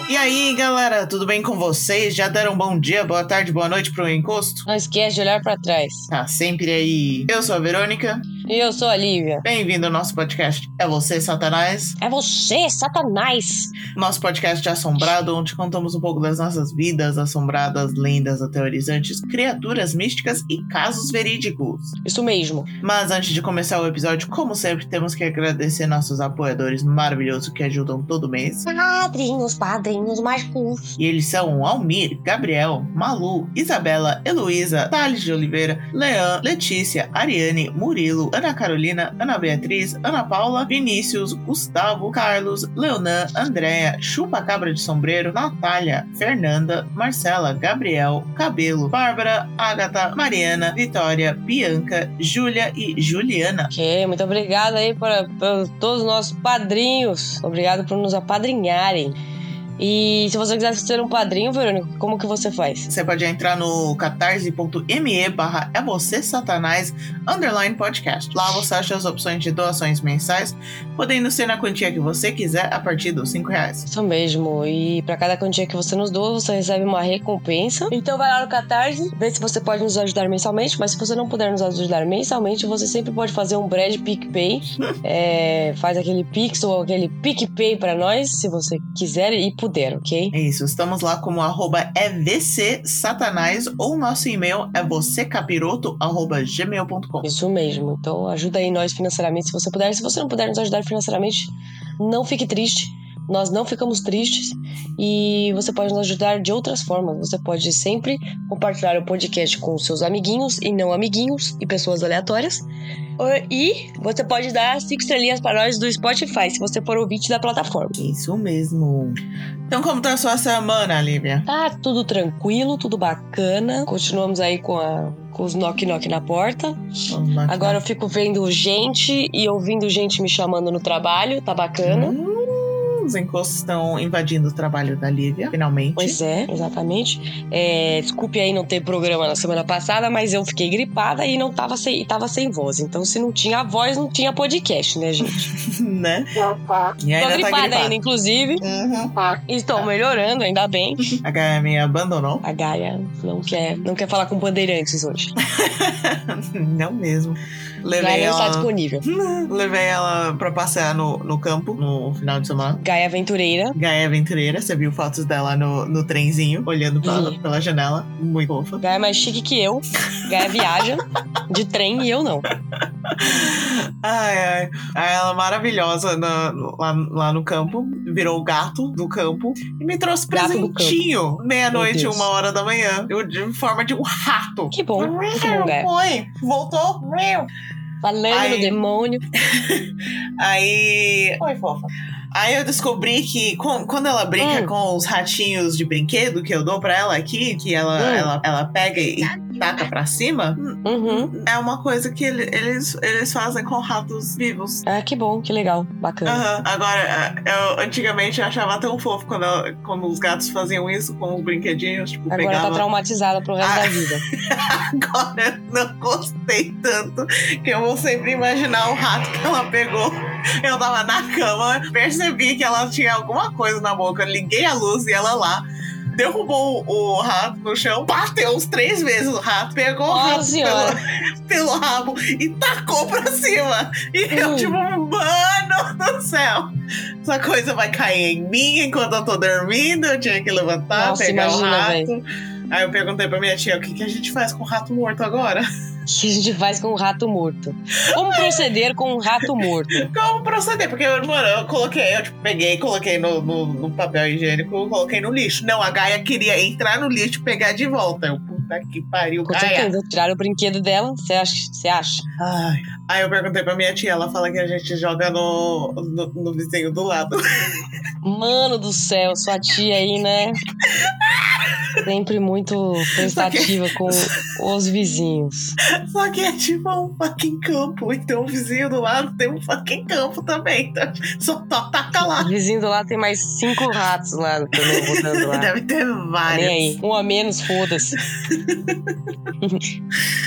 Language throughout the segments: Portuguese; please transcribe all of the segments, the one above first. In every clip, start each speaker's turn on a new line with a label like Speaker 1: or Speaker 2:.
Speaker 1: E aí, galera, tudo bem com vocês? Já deram um bom dia, boa tarde, boa noite pro encosto?
Speaker 2: Não esquece de olhar pra trás.
Speaker 1: Tá sempre aí. Eu sou a Verônica.
Speaker 2: E eu sou a Lívia.
Speaker 1: Bem-vindo ao nosso podcast É Você, Satanás?
Speaker 2: É você, Satanás!
Speaker 1: Nosso podcast de assombrado, onde contamos um pouco das nossas vidas assombradas, lendas aterrorizantes, criaturas místicas e casos verídicos.
Speaker 2: Isso mesmo.
Speaker 1: Mas antes de começar o episódio, como sempre, temos que agradecer nossos apoiadores maravilhosos que ajudam todo mês.
Speaker 2: Padrinhos mágicos.
Speaker 1: E eles são Almir, Gabriel, Malu, Isabela, Heloísa, Thales de Oliveira, Leão, Letícia, Ariane, Murilo, Ana Carolina, Ana Beatriz, Ana Paula, Vinícius, Gustavo, Carlos, Leonan, Andréia, Chupa Cabra de Sombreiro, Natália, Fernanda, Marcela, Gabriel, Cabelo, Bárbara, Ágata, Mariana, Vitória, Bianca, Júlia e Juliana.
Speaker 2: Ok, muito obrigado aí por todos os nossos padrinhos. Obrigado por nos apadrinharem. E se você quiser ser um padrinho, Verônica, como que você faz?
Speaker 1: Você pode entrar no catarse.me/podcast. Lá você acha as opções de doações mensais, podendo ser na quantia que você quiser a partir dos R$5.
Speaker 2: Isso mesmo. E pra cada quantia que você nos doa, você recebe uma recompensa. Então vai lá no Catarse, vê se você pode nos ajudar mensalmente. Mas se você não puder nos ajudar mensalmente, você sempre pode fazer um breve PicPay. Faz aquele Pix ou aquele PicPay pra nós, se você quiser e puder, ok?
Speaker 1: É isso, estamos lá como @evcsatanás ou nosso e-mail é vocêcapiroto@gmail.com.
Speaker 2: Isso mesmo, então ajuda aí nós financeiramente se você puder. Se você não puder nos ajudar financeiramente, não fique triste, nós não ficamos tristes e você pode nos ajudar de outras formas. Você pode sempre compartilhar o podcast com seus amiguinhos e não amiguinhos e pessoas aleatórias. E você pode dar 5 estrelinhas para nós do Spotify, se você for ouvinte da plataforma.
Speaker 1: Isso mesmo. Então como tá a sua semana, Lívia?
Speaker 2: Tá tudo tranquilo, tudo bacana. Continuamos aí com os knock-knock na porta. Agora eu fico vendo gente e ouvindo gente me chamando no trabalho, tá bacana.
Speaker 1: Os encostos estão invadindo o trabalho da Lívia, finalmente.
Speaker 2: Pois é, exatamente. Desculpe aí não ter programa na semana passada, mas eu fiquei gripada e tava sem voz. Então, se não tinha voz, não tinha podcast, né, gente?
Speaker 1: Né? E ainda
Speaker 2: tô gripada ainda, inclusive.
Speaker 1: Uhum.
Speaker 2: Estou melhorando, ainda bem.
Speaker 1: A Gaia me abandonou.
Speaker 2: A Gaia não quer falar com bandeirantes hoje.
Speaker 1: Não mesmo.
Speaker 2: Gaia não está disponível.
Speaker 1: Levei ela pra passear no campo no final de semana.
Speaker 2: Gaia aventureira.
Speaker 1: Gaia aventureira. Você viu fotos dela no trenzinho, olhando pela janela. Muito fofa.
Speaker 2: Gaia é mais chique que eu. Gaia viaja de trem e eu não.
Speaker 1: Ai. Ela maravilhosa lá no campo. Virou o gato do campo. E me trouxe presentinho. Meia-noite, 1h da manhã. De forma de um rato.
Speaker 2: Que bom. Muito bom, Gaia.
Speaker 1: Foi. Voltou.
Speaker 2: Falando no demônio.
Speaker 1: Aí... Oi, fofa. Aí eu descobri que quando ela brinca com os ratinhos de brinquedo que eu dou pra ela aqui, que ela pega e taca pra cima, é uma coisa que eles fazem com ratos vivos.
Speaker 2: Ah, que bom, que legal, bacana.
Speaker 1: Agora, eu antigamente achava tão fofo quando os gatos faziam isso com os brinquedinhos. Tipo,
Speaker 2: agora
Speaker 1: pegava...
Speaker 2: tá traumatizada pro resto da vida.
Speaker 1: Agora eu não gostei tanto que eu vou sempre imaginar o rato que ela pegou. Eu tava na cama, percebi que ela tinha alguma coisa na boca, liguei a luz e ela lá derrubou o rato no chão, bateu uns 3 vezes o rato, pegou o rato pelo rabo e tacou pra cima. E eu tipo, mano do céu, essa coisa vai cair em mim enquanto eu tô dormindo. Eu tinha que levantar, pegar o rato. Véio. Aí eu perguntei pra minha tia, o que a gente faz com o rato morto agora?
Speaker 2: O que a gente faz com um rato morto? Como proceder com um rato morto?
Speaker 1: Como proceder? Porque, mano, eu peguei, coloquei no papel higiênico, coloquei no lixo. Não, a Gaia queria entrar no lixo e pegar de volta. Eu, puta que pariu,
Speaker 2: com
Speaker 1: Gaia.
Speaker 2: certeza, tiraram o brinquedo dela, você acha?
Speaker 1: Ai. Aí eu perguntei pra minha tia, ela fala que a gente joga no vizinho do lado.
Speaker 2: Mano do céu, sua tia aí, né? Sempre muito prestativa com os vizinhos.
Speaker 1: Só que é tipo um fucking campo. Então o vizinho do lado tem um fucking campo também. Então só taca lá.
Speaker 2: O vizinho do lado tem mais 5 ratos lá também botando lá.
Speaker 1: Deve ter vários.
Speaker 2: Nem aí. Um a menos, foda-se.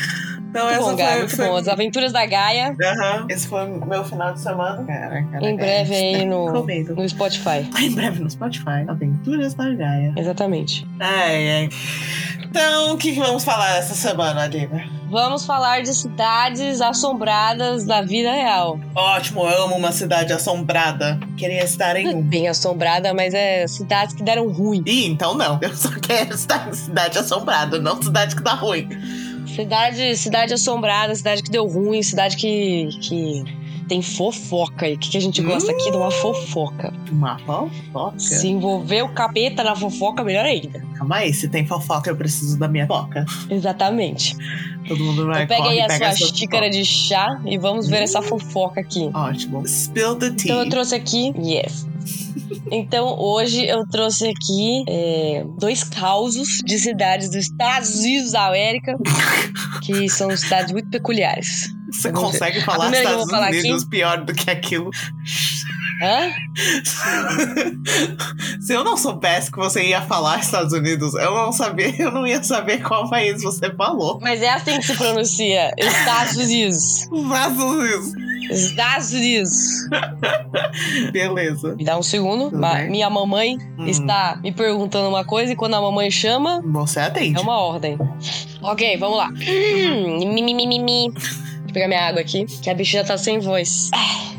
Speaker 1: Então,
Speaker 2: Muito
Speaker 1: essa
Speaker 2: bom, Gaia,
Speaker 1: foi,
Speaker 2: muito bom. As Aventuras da Gaia.
Speaker 1: Esse foi o meu final de semana. Cara,
Speaker 2: Em breve aí
Speaker 1: Comido.
Speaker 2: no Spotify.
Speaker 1: Em breve no Spotify. Aventuras da Gaia.
Speaker 2: Exatamente.
Speaker 1: Ai. Então, o que vamos falar essa semana, Lívia?
Speaker 2: Vamos falar de cidades assombradas da vida real.
Speaker 1: Ótimo, eu amo uma cidade assombrada. Queria estar em um.
Speaker 2: Bem assombrada, mas é cidades que deram ruim.
Speaker 1: Ih, então não. Eu só quero estar em cidade assombrada, não cidade que dá ruim.
Speaker 2: Cidade assombrada, cidade que deu ruim, cidade que tem fofoca. E o que a gente gosta aqui de uma fofoca?
Speaker 1: Uma fofoca?
Speaker 2: Se envolver o capeta na fofoca, melhor ainda.
Speaker 1: Calma aí, se tem fofoca, eu preciso da minha fofoca.
Speaker 2: Exatamente.
Speaker 1: Todo mundo vai
Speaker 2: Então pega aí a sua
Speaker 1: essa
Speaker 2: xícara
Speaker 1: fofoca
Speaker 2: de chá e vamos ver essa fofoca aqui.
Speaker 1: Ótimo. Spill the tea.
Speaker 2: Então eu trouxe aqui... Yes. Então hoje eu trouxe aqui 2 causos de cidades dos Estados Unidos da América, que são cidades muito peculiares.
Speaker 1: Você consegue falar Estados Unidos pior do que aquilo?
Speaker 2: Hã?
Speaker 1: Se eu não soubesse que você ia falar Estados Unidos, eu não ia saber qual país você falou.
Speaker 2: Mas é assim que se pronuncia. Estados Unidos. Estados Unidos.
Speaker 1: Beleza.
Speaker 2: Me dá um segundo. Minha mamãe está me perguntando uma coisa e quando a mamãe chama...
Speaker 1: Você atende.
Speaker 2: É uma ordem. Ok, vamos lá. Deixa eu pegar minha água aqui, que a bichinha tá sem voz.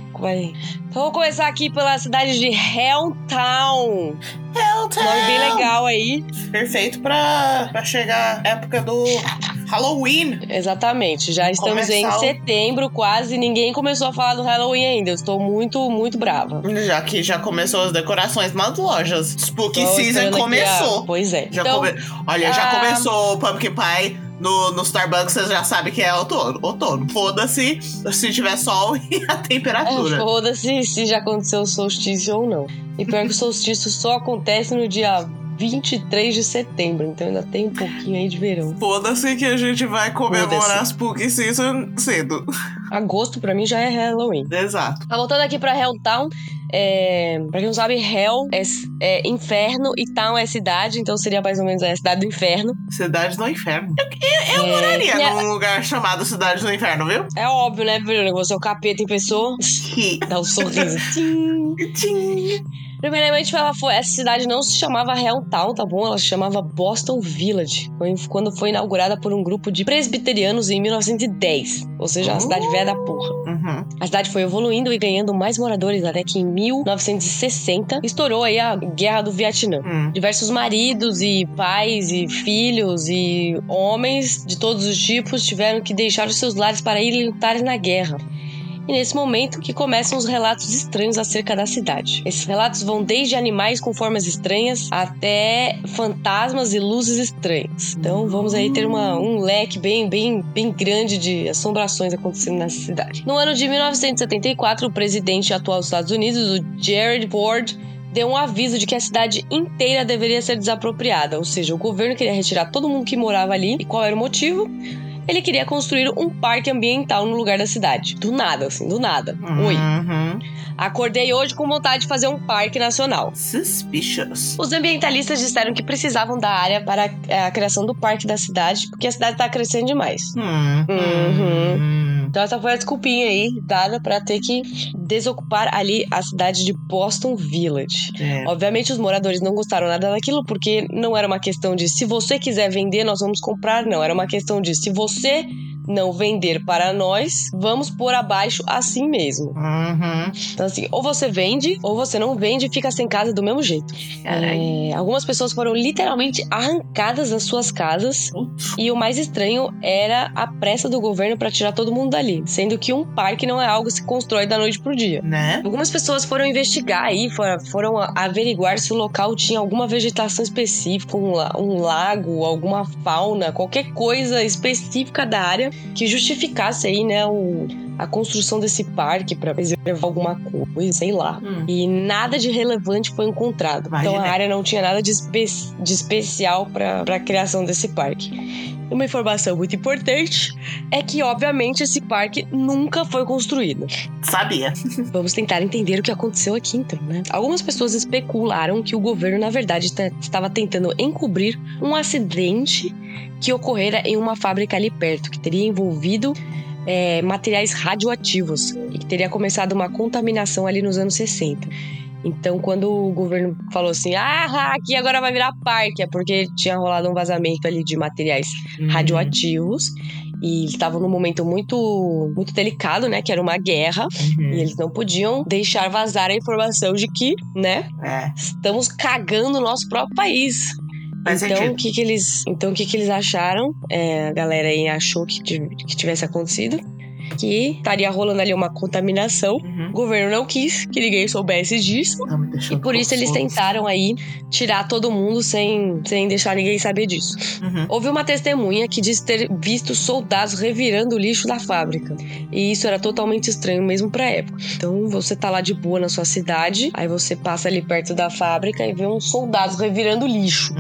Speaker 2: Então vou começar aqui pela cidade de Helltown. Nome bem legal aí.
Speaker 1: Perfeito pra chegar a época do Halloween.
Speaker 2: Exatamente. Já estamos em setembro quase. Ninguém começou a falar do Halloween ainda. Eu estou muito, muito brava.
Speaker 1: Já que já começou as decorações nas lojas. Spooky Season começou.
Speaker 2: Pois é.
Speaker 1: Já começou o Pumpkin Pie. No Starbucks você já sabe que é outono. Foda-se se tiver sol e a temperatura.
Speaker 2: Foda-se se já aconteceu o solstício ou não. E pior que o solstício só acontece no dia 23 de setembro. Então ainda tem um pouquinho aí de verão.
Speaker 1: Foda-se que a gente vai comemorar as Spooky Season cedo.
Speaker 2: Agosto pra mim já é Halloween.
Speaker 1: Exato.
Speaker 2: Voltando aqui pra Helltown. Pra quem não sabe, Hell é inferno e Town é cidade, então seria mais ou menos a cidade do inferno.
Speaker 1: Cidade do inferno. Eu moraria num lugar chamado Cidade do Inferno, viu?
Speaker 2: É óbvio, né, Bruno? Você é o capeta em pessoa. Dá um sorriso. Tchim. Primeiramente, essa cidade não se chamava Helltown, tá bom? Ela se chamava Boston Village, quando foi inaugurada por um grupo de presbiterianos em 1910. Ou seja, uma cidade velha da porra.
Speaker 1: Uhum.
Speaker 2: A cidade foi evoluindo e ganhando mais moradores até que em 1960 estourou aí a Guerra do Vietnã. Diversos maridos e pais e filhos e homens de todos os tipos tiveram que deixar os seus lares para ir lutar na guerra. E nesse momento que começam os relatos estranhos acerca da cidade. Esses relatos vão desde animais com formas estranhas até fantasmas e luzes estranhas. Então vamos aí ter um leque bem grande de assombrações acontecendo nessa cidade. No ano de 1974, o presidente atual dos Estados Unidos, o Gerald Ford, deu um aviso de que a cidade inteira deveria ser desapropriada. Ou seja, o governo queria retirar todo mundo que morava ali. E qual era o motivo? Ele queria construir um parque ambiental no lugar da cidade. Do nada, assim, do nada. Oi. Acordei hoje com vontade de fazer um parque nacional.
Speaker 1: Suspicious.
Speaker 2: Os ambientalistas disseram que precisavam da área para a criação do parque da cidade, porque a cidade está crescendo demais. Então essa foi a desculpinha aí dada para ter que desocupar ali a cidade de Boston Village. Obviamente os moradores não gostaram nada daquilo, porque não era uma questão de se você quiser vender, nós vamos comprar, não. Era uma questão de se você não vender para nós, vamos pôr abaixo assim mesmo. Então assim, ou você vende, ou você não vende e fica sem casa do mesmo jeito. Algumas pessoas foram literalmente arrancadas das suas casas. E o mais estranho era a pressa do governo para tirar todo mundo dali, sendo que um parque não é algo que se constrói da noite pro dia, né? Algumas pessoas foram investigar aí, foram averiguar se o local tinha alguma vegetação específica, um lago, alguma fauna, qualquer coisa específica da área que justificasse aí, né, a construção desse parque pra preservar alguma coisa, sei lá. E nada de relevante foi encontrado. Então a área não tinha nada de especial pra criação desse parque. Uma informação muito importante é que, obviamente, esse parque nunca foi construído.
Speaker 1: Sabia.
Speaker 2: Vamos tentar entender o que aconteceu aqui, então, né? Algumas pessoas especularam que o governo, na verdade, estava tentando encobrir um acidente que ocorrera em uma fábrica ali perto, que teria envolvido materiais radioativos e que teria começado uma contaminação ali nos anos 60. Então, quando o governo falou assim, aqui agora vai virar parque, é porque tinha rolado um vazamento ali de materiais radioativos e eles estavam num momento muito, muito delicado, né, que era uma guerra, e eles não podiam deixar vazar a informação de que, né, estamos cagando o nosso próprio país. Então, o que que eles acharam? A galera aí achou que tivesse acontecido, que estaria rolando ali uma contaminação. O governo não quis que ninguém soubesse disso. E por isso eles tentaram aí tirar todo mundo sem deixar ninguém saber disso. Houve uma testemunha que disse ter visto soldados revirando o lixo da fábrica. E isso era totalmente estranho mesmo pra época. Então você tá lá de boa na sua cidade, aí você passa ali perto da fábrica e vê uns soldados revirando lixo.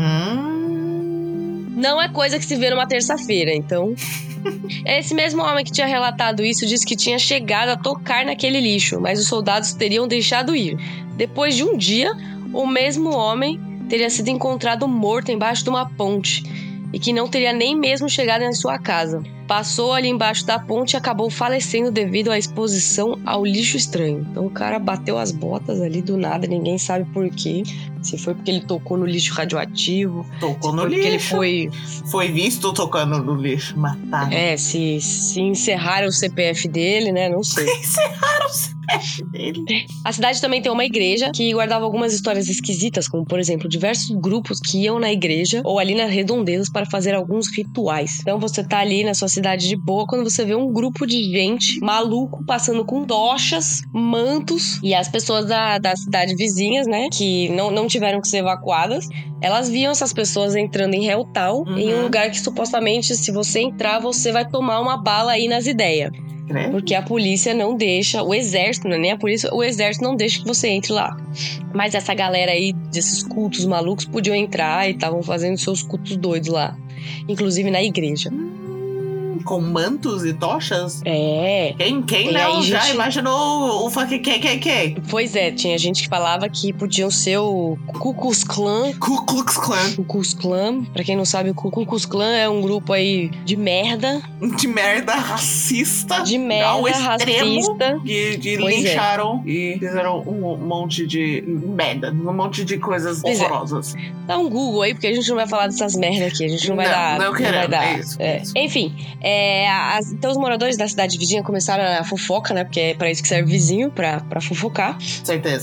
Speaker 2: Não é coisa que se vê numa terça-feira, então... Esse mesmo homem que tinha relatado isso disse que tinha chegado a tocar naquele lixo, mas os soldados teriam deixado ir. Depois de um dia, o mesmo homem teria sido encontrado morto embaixo de uma ponte e que não teria nem mesmo chegado em sua casa. Passou ali embaixo da ponte e acabou falecendo devido à exposição ao lixo estranho. Então o cara bateu as botas ali do nada, ninguém sabe por quê. Se foi porque ele tocou no lixo radioativo.
Speaker 1: Tocou no lixo.
Speaker 2: Porque ele
Speaker 1: foi visto tocando no lixo, mataram.
Speaker 2: Se encerraram o CPF dele, né? Não sei.
Speaker 1: Encerraram o CPF dele.
Speaker 2: A cidade também tem uma igreja que guardava algumas histórias esquisitas, como, por exemplo, diversos grupos que iam na igreja ou ali nas redondezas para fazer alguns rituais. Então você tá ali na sua cidade de boa, quando você vê um grupo de gente maluco passando com tochas, mantos, e as pessoas da cidade vizinhas, né, que não tiveram que ser evacuadas, elas viam essas pessoas entrando em Helltown, em um lugar que supostamente, se você entrar, você vai tomar uma bala aí nas ideias. Porque a polícia não deixa, o exército, não é nem a polícia, o exército não deixa que você entre lá. Mas essa galera aí, desses cultos malucos, podiam entrar e estavam fazendo seus cultos doidos lá. Inclusive na igreja.
Speaker 1: Com mantos e tochas? Quem
Speaker 2: E
Speaker 1: não
Speaker 2: aí,
Speaker 1: já
Speaker 2: gente...
Speaker 1: imaginou o funk KKK?
Speaker 2: Pois é, tinha gente que falava que podiam ser o Ku Klux Klan.
Speaker 1: Ku Klux Klan.
Speaker 2: Ku Klux Klan. Pra quem não sabe, o Ku Klux Klan é um grupo aí de merda.
Speaker 1: De merda racista.
Speaker 2: De merda racista.
Speaker 1: Que lincharam e fizeram um monte de merda. Um monte de coisas horrorosas.
Speaker 2: Dá um Google aí, porque a gente não vai falar dessas merdas aqui. A gente não vai dar.
Speaker 1: Não vai dar.
Speaker 2: É isso. Enfim, então os moradores da cidade vizinha começaram a fofoca, né? Porque é pra isso que serve vizinho, pra fofocar.
Speaker 1: Certeza.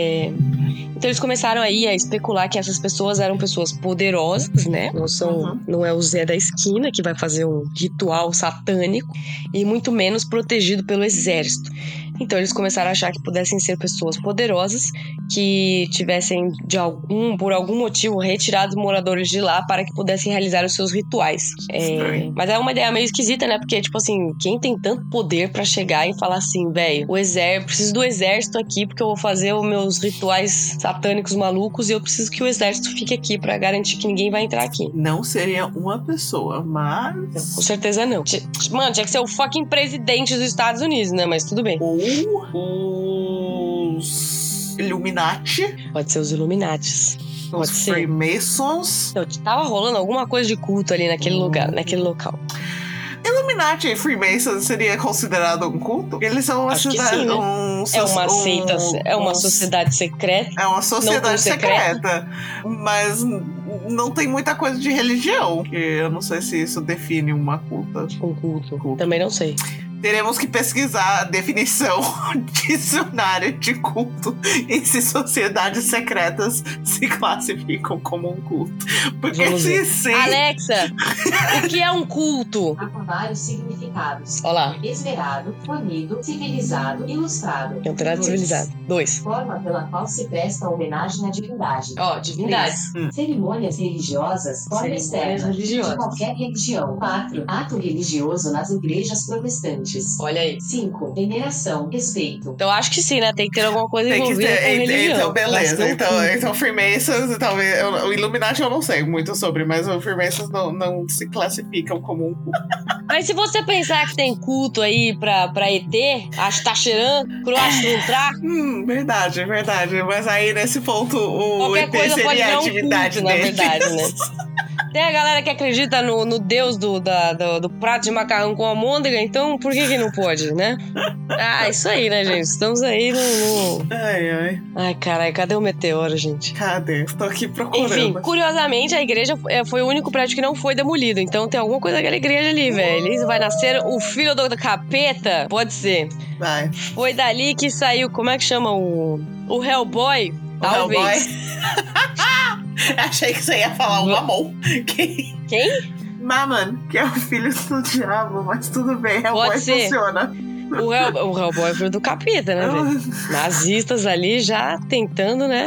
Speaker 2: Então eles começaram aí a especular que essas pessoas eram pessoas poderosas, né? Não é o Zé da esquina que vai fazer um ritual satânico, e muito menos protegido pelo exército. Então eles começaram a achar que pudessem ser pessoas poderosas que tivessem, por algum motivo, retirado os moradores de lá para que pudessem realizar os seus rituais. Mas é uma ideia meio esquisita, né? Porque, tipo assim, quem tem tanto poder pra chegar e falar assim, velho, preciso do exército aqui porque eu vou fazer os meus rituais satânicos malucos e eu preciso que o exército fique aqui pra garantir que ninguém vai entrar aqui.
Speaker 1: Não seria uma pessoa, mas...
Speaker 2: Com certeza não. Mano, tinha que ser o fucking presidente dos Estados Unidos, né? Mas tudo bem.
Speaker 1: Os Illuminati.
Speaker 2: Pode ser os Illuminatis. Pode
Speaker 1: os
Speaker 2: ser.
Speaker 1: Freemasons.
Speaker 2: Tava rolando alguma coisa de culto ali naquele lugar, naquele local.
Speaker 1: Illuminati e Freemasons seria considerado um culto? Eles são uma cidade...
Speaker 2: Sim, né? É uma seita, é uma sociedade secreta.
Speaker 1: É uma sociedade secreta. Mas não tem muita coisa de religião. Que eu não sei se isso define uma culta.
Speaker 2: Um culto. Também não sei.
Speaker 1: Teremos que pesquisar a definição dicionário de culto e se sociedades secretas se classificam como um culto. Porque sim.
Speaker 2: Alexa, o que é um culto?
Speaker 3: Há vários significados.
Speaker 2: Olá.
Speaker 3: Esmerado, fornido, civilizado, ilustrado.
Speaker 2: É um trato civilizado. 2.
Speaker 3: Forma pela qual se presta homenagem à divindade.
Speaker 2: Divindade.
Speaker 3: Cerimônias religiosas, forma externa de qualquer religião. 4. Ato religioso nas igrejas protestantes. diferentes.
Speaker 2: Olha aí.
Speaker 3: 5. Veneração, respeito.
Speaker 2: Então acho que sim, né? Tem que ter alguma coisa
Speaker 1: Tem que
Speaker 2: envolvida com
Speaker 1: ter.
Speaker 2: religião.
Speaker 1: Então, beleza.
Speaker 2: Bastante.
Speaker 1: Então Freemasons, talvez. O Illuminati eu não sei muito sobre, mas o Freemasons não se classificam como um culto.
Speaker 2: Mas se você pensar que tem culto aí pra ET, Astacheran, Croastruntrar,
Speaker 1: Verdade. Mas aí, nesse ponto, o
Speaker 2: qualquer
Speaker 1: ET
Speaker 2: coisa pode
Speaker 1: seria a
Speaker 2: virar um
Speaker 1: atividade
Speaker 2: culto, na
Speaker 1: deles.
Speaker 2: verdade, né? Tem a galera que acredita no deus do prato de macarrão com almôndega, então por que não pode, né? Ah, isso aí, né, gente? Estamos aí no...
Speaker 1: Ai.
Speaker 2: Ai, caralho, cadê o meteoro, gente?
Speaker 1: Cadê? Estou aqui procurando.
Speaker 2: Enfim, curiosamente, a igreja foi o único prédio que não foi demolido. Então tem alguma coisa naquela igreja ali, velho. Ele vai nascer o filho do capeta? Pode ser.
Speaker 1: Vai.
Speaker 2: Foi dali que saiu, como é que chama o Hellboy? Talvez.
Speaker 1: Achei que você ia falar o Mamon.
Speaker 2: Quem?
Speaker 1: Mammon, que é o filho do diabo, mas tudo bem, Hellboy funciona.
Speaker 2: O Hellboy é o filho do capeta, né, velho? Nazistas ali já tentando, né?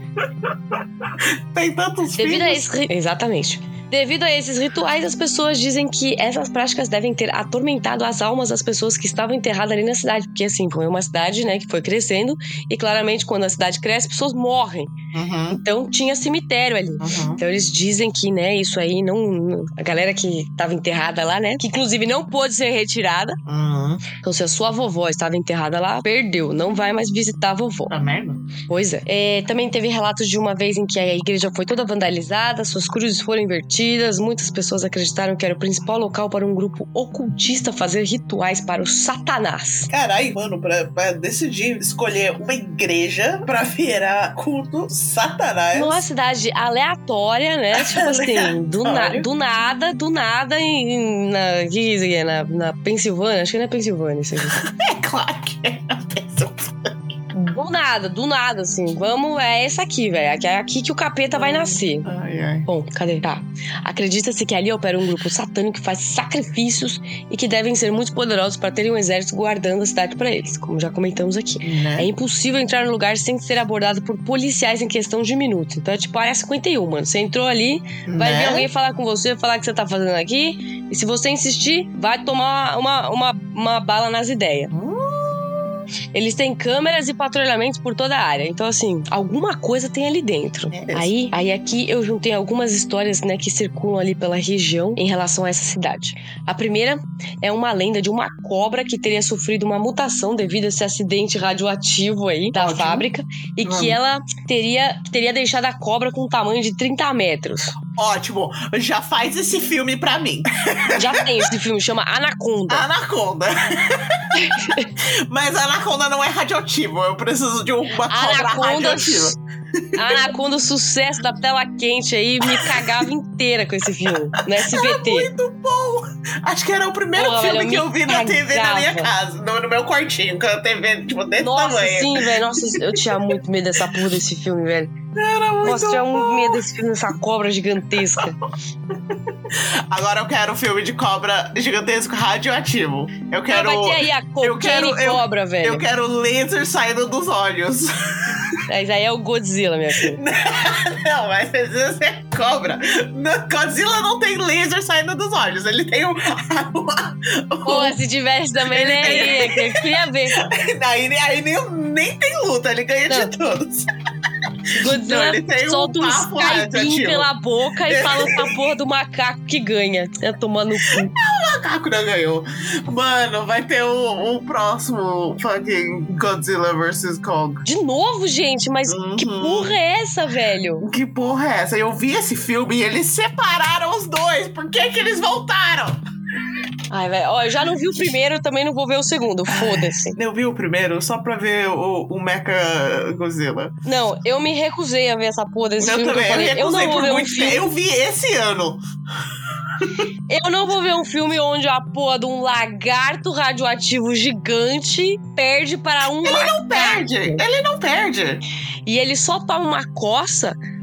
Speaker 1: Tem tantos filhos.
Speaker 2: Exatamente. Devido a esses rituais, as pessoas dizem que essas práticas devem ter atormentado as almas das pessoas que estavam enterradas ali na cidade. Porque, assim, foi uma cidade, né, que foi crescendo. E, claramente, quando a cidade cresce, pessoas morrem.
Speaker 1: Uhum.
Speaker 2: Então, tinha cemitério ali.
Speaker 1: Uhum.
Speaker 2: Então, eles dizem que, né, isso aí não... A galera que estava enterrada lá, né, que, inclusive, não pôde ser retirada.
Speaker 1: Uhum.
Speaker 2: Então, se a sua vovó estava enterrada lá, perdeu. Não vai mais visitar a vovó.
Speaker 1: Tá merda?
Speaker 2: Pois é. Também teve relatos de uma vez em que a igreja foi toda vandalizada, suas cruzes foram invertidas. Muitas pessoas acreditaram que era o principal local para um grupo ocultista fazer rituais para o Satanás.
Speaker 1: Caralho, mano, pra decidir escolher uma igreja pra virar culto Satanás.
Speaker 2: Numa cidade aleatória, né? Tipo assim, do nada, na Pensilvânia. Acho que não é Pensilvânia isso aqui.
Speaker 1: É claro que é na Pensilvânia.
Speaker 2: Do nada, assim. É essa aqui, velho. É aqui que o capeta vai nascer.
Speaker 1: Ai.
Speaker 2: Bom, cadê? Tá. Acredita-se que ali opera um grupo satânico que faz sacrifícios e que devem ser muito poderosos para terem um exército guardando a cidade para eles, como já comentamos aqui.
Speaker 1: Né?
Speaker 2: É impossível entrar no lugar sem ser abordado por policiais em questão de minutos. Então é tipo área 51, mano. Você entrou ali, vai vir alguém falar com você, falar o que você tá fazendo aqui, e se você insistir, vai tomar uma bala nas ideias. Eles têm câmeras e patrulhamentos por toda a área. Então, assim, alguma coisa tem ali dentro. Aí aqui eu juntei algumas histórias, né, que circulam ali pela região em relação a essa cidade. A primeira é uma lenda de uma cobra que teria sofrido uma mutação devido a esse acidente radioativo aí da fábrica e que ela teria deixado a cobra com um tamanho de 30 metros.
Speaker 1: Ótimo, já faz esse filme pra mim.
Speaker 2: Já tem esse filme, chama Anaconda.
Speaker 1: Mas a Anaconda não é radioativo. Eu preciso de uma cobra radioativa.
Speaker 2: A Anaconda, o sucesso da tela quente aí, me cagava inteira com esse filme no SBT.
Speaker 1: Era muito bom. Acho que era o primeiro filme que eu vi na TV na minha casa, no meu quartinho, com a TV, tipo, desse tamanho.
Speaker 2: Nossa, sim, velho. Nossa, eu tinha muito medo dessa porra desse filme, velho.
Speaker 1: Era muito
Speaker 2: Nossa, eu tinha
Speaker 1: bom.
Speaker 2: muito medo desse filme, dessa cobra gigantesca.
Speaker 1: Agora eu quero um filme de cobra gigantesco radioativo. Eu quero.
Speaker 2: Vai ter aí a cobra, velho.
Speaker 1: Eu quero laser saindo dos olhos.
Speaker 2: Mas aí é o Godzilla, minha filha.
Speaker 1: Não, mas precisa ser cobra. Godzilla não tem laser saindo dos olhos. Ele tem
Speaker 2: Pô, se tivesse também, né? Eu queria ver.
Speaker 1: Aí nem tem luta, ele ganha de todos.
Speaker 2: Godzilla solta um Skybeam pela boca e fala pra porra do macaco que ganha. É tomando no cu.
Speaker 1: O macaco não ganhou. Mano, vai ter o próximo fucking Godzilla vs Kong.
Speaker 2: De novo, gente? Mas que porra é essa, velho?
Speaker 1: Que porra é essa? Eu vi esse filme e eles separaram os dois. Por que eles voltaram?
Speaker 2: Ai, velho, ó, eu já não vi o primeiro, eu também não vou ver o segundo, foda-se.
Speaker 1: Eu vi o primeiro só pra ver o Mecha Godzilla.
Speaker 2: Não, eu me recusei a ver essa porra desse filme.
Speaker 1: Também,
Speaker 2: eu não vou ver um filme.
Speaker 1: Eu vi esse ano.
Speaker 2: Eu não vou ver um filme onde a porra de um lagarto radioativo gigante perde para um macaco.
Speaker 1: Ele não perde.
Speaker 2: E ele só toma uma coça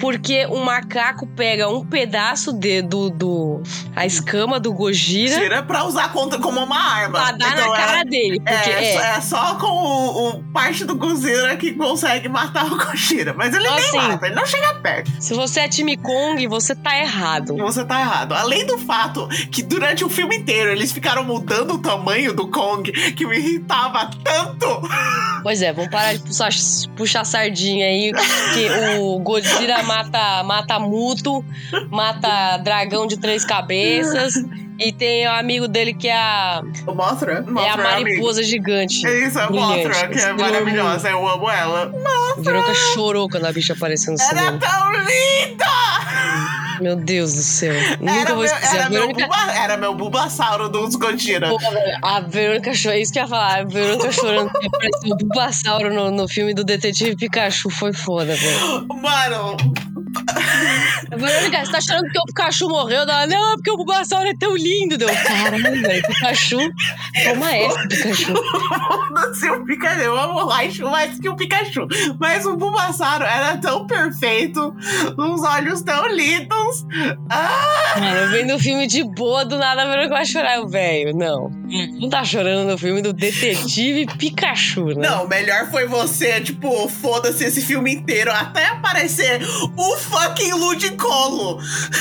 Speaker 2: porque o macaco pega um pedaço a escama do Gojira.
Speaker 1: Tira pra usar como uma arma.
Speaker 2: Pra dar na cara dele. Porque
Speaker 1: é só com o parte do Gojira que consegue matar o Gojira. Mas ele nem mata, ele não chega perto.
Speaker 2: Se você é time Kong, você tá errado.
Speaker 1: Você tá errado. Além do fato que durante o filme inteiro eles ficaram mudando o tamanho do Kong, que me irritava tanto.
Speaker 2: Pois é, vamos parar de puxar sardinha aí, que o Godzilla mata Muto, mata dragão de 3 cabeças, e tem o amigo dele que é
Speaker 1: o Mothra.
Speaker 2: É a mariposa gigante.
Speaker 1: É isso, a Mothra, que é maravilhosa. Eu amo ela.
Speaker 2: Mothra! Verônica chorou quando a bicha apareceu no cinema.
Speaker 1: Era tão linda!
Speaker 2: Meu Deus do céu. Nunca vou esquecer.
Speaker 1: Era meu Bulbasauro dos Gojira.
Speaker 2: A Verônica chorou. É isso que eu ia falar. A Verônica chorando que apareceu o Bulbasauro no filme do Detetive Pikachu. Foi foda, velho.
Speaker 1: Mano...
Speaker 2: Verônica, você tá achando que o Pikachu morreu? Não, porque o Bulbasauro é tão lindo. Caralho, velho. Pikachu. Toma essa, Pikachu.
Speaker 1: Não sei o Pikachu. Eu amo o Raichu mais que o Pikachu. Mas o Bulbasauro era tão perfeito. Uns olhos tão lindos.
Speaker 2: Mano, eu vendo o filme de boa, do nada a Verônica vai chorar. Velho, não. Não tá chorando no filme do Detetive Pikachu, né?
Speaker 1: Não, melhor foi você, tipo, foda-se esse filme inteiro. Até aparecer o fucking Ludicolo!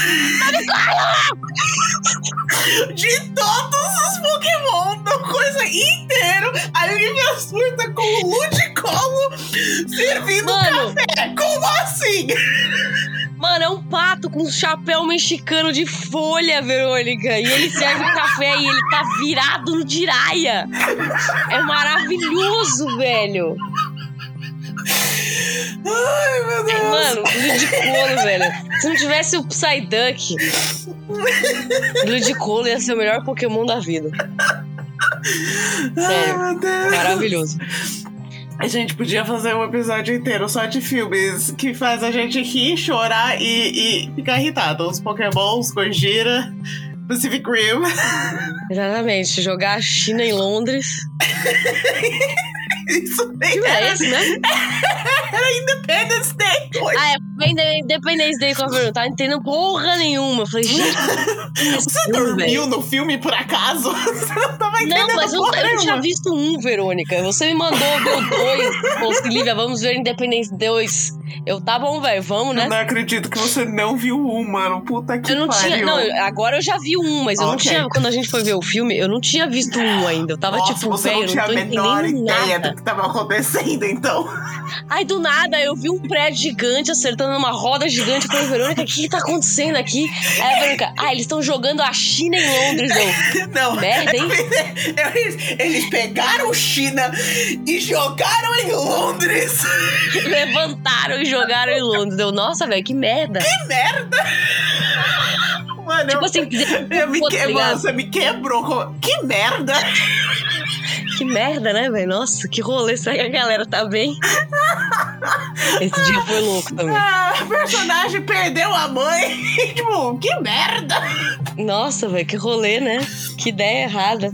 Speaker 1: De todos os Pokémon da coisa inteira, a Olivia surta com o Ludicolo servindo café. Como assim?
Speaker 2: Mano, é um pato com um chapéu mexicano de folha, Verônica. E ele serve café e ele tá virado no Jiraiya. É maravilhoso, velho.
Speaker 1: Ai, meu Deus.
Speaker 2: Mano, Ludicolo, velho. Se não tivesse o Psyduck, Ludicolo ia ser o melhor Pokémon da vida. Sério.
Speaker 1: Ai, meu Deus.
Speaker 2: Maravilhoso.
Speaker 1: A gente podia fazer um episódio inteiro só de filmes que faz a gente rir, chorar e ficar irritado. Os Pokémon, os Gojira, Pacific Rim.
Speaker 2: Exatamente. Jogar a China em Londres.
Speaker 1: Isso nem
Speaker 2: que
Speaker 1: era
Speaker 2: esse, né?
Speaker 1: Era Independence Day.
Speaker 2: Independence Day com a Verônica. Tá entendendo porra nenhuma. Eu falei, gente...
Speaker 1: Você dormiu no filme, por acaso? Você não tava entendendo.
Speaker 2: Não, mas eu não tinha visto Verônica. Você me mandou ver o 2. Falou assim, Lívia, vamos ver Independence 2. Eu, tá bom, velho, vamos, né?
Speaker 1: Eu não acredito que você não viu mano. Puta que
Speaker 2: pariu. Agora eu já vi mas eu não tinha... Quando a gente foi ver o filme, eu não tinha visto ainda. Eu tava tipo, velho, eu não tô entendendo nada.
Speaker 1: Você não tinha a menor ideia do que tava acontecendo, então.
Speaker 2: Aí, do nada, eu vi um prédio gigante acertando uma roda gigante. Eu falei, Verônica, o que tá acontecendo aqui? Aí a Verônica, eles estão jogando a China em Londres,
Speaker 1: Não.
Speaker 2: Merda, hein?
Speaker 1: Eles pegaram China e jogaram em Londres.
Speaker 2: Levantaram e jogaram em Londres. Nossa, velho, que merda.
Speaker 1: Que merda! Mano,
Speaker 2: tipo assim,
Speaker 1: você me quebrou. Que merda!
Speaker 2: Que merda, né, velho? Nossa, que rolê. Será que a galera tá bem? Esse dia foi louco também.
Speaker 1: O personagem perdeu a mãe. Tipo, que merda!
Speaker 2: Nossa, velho, que rolê, né? Que ideia errada.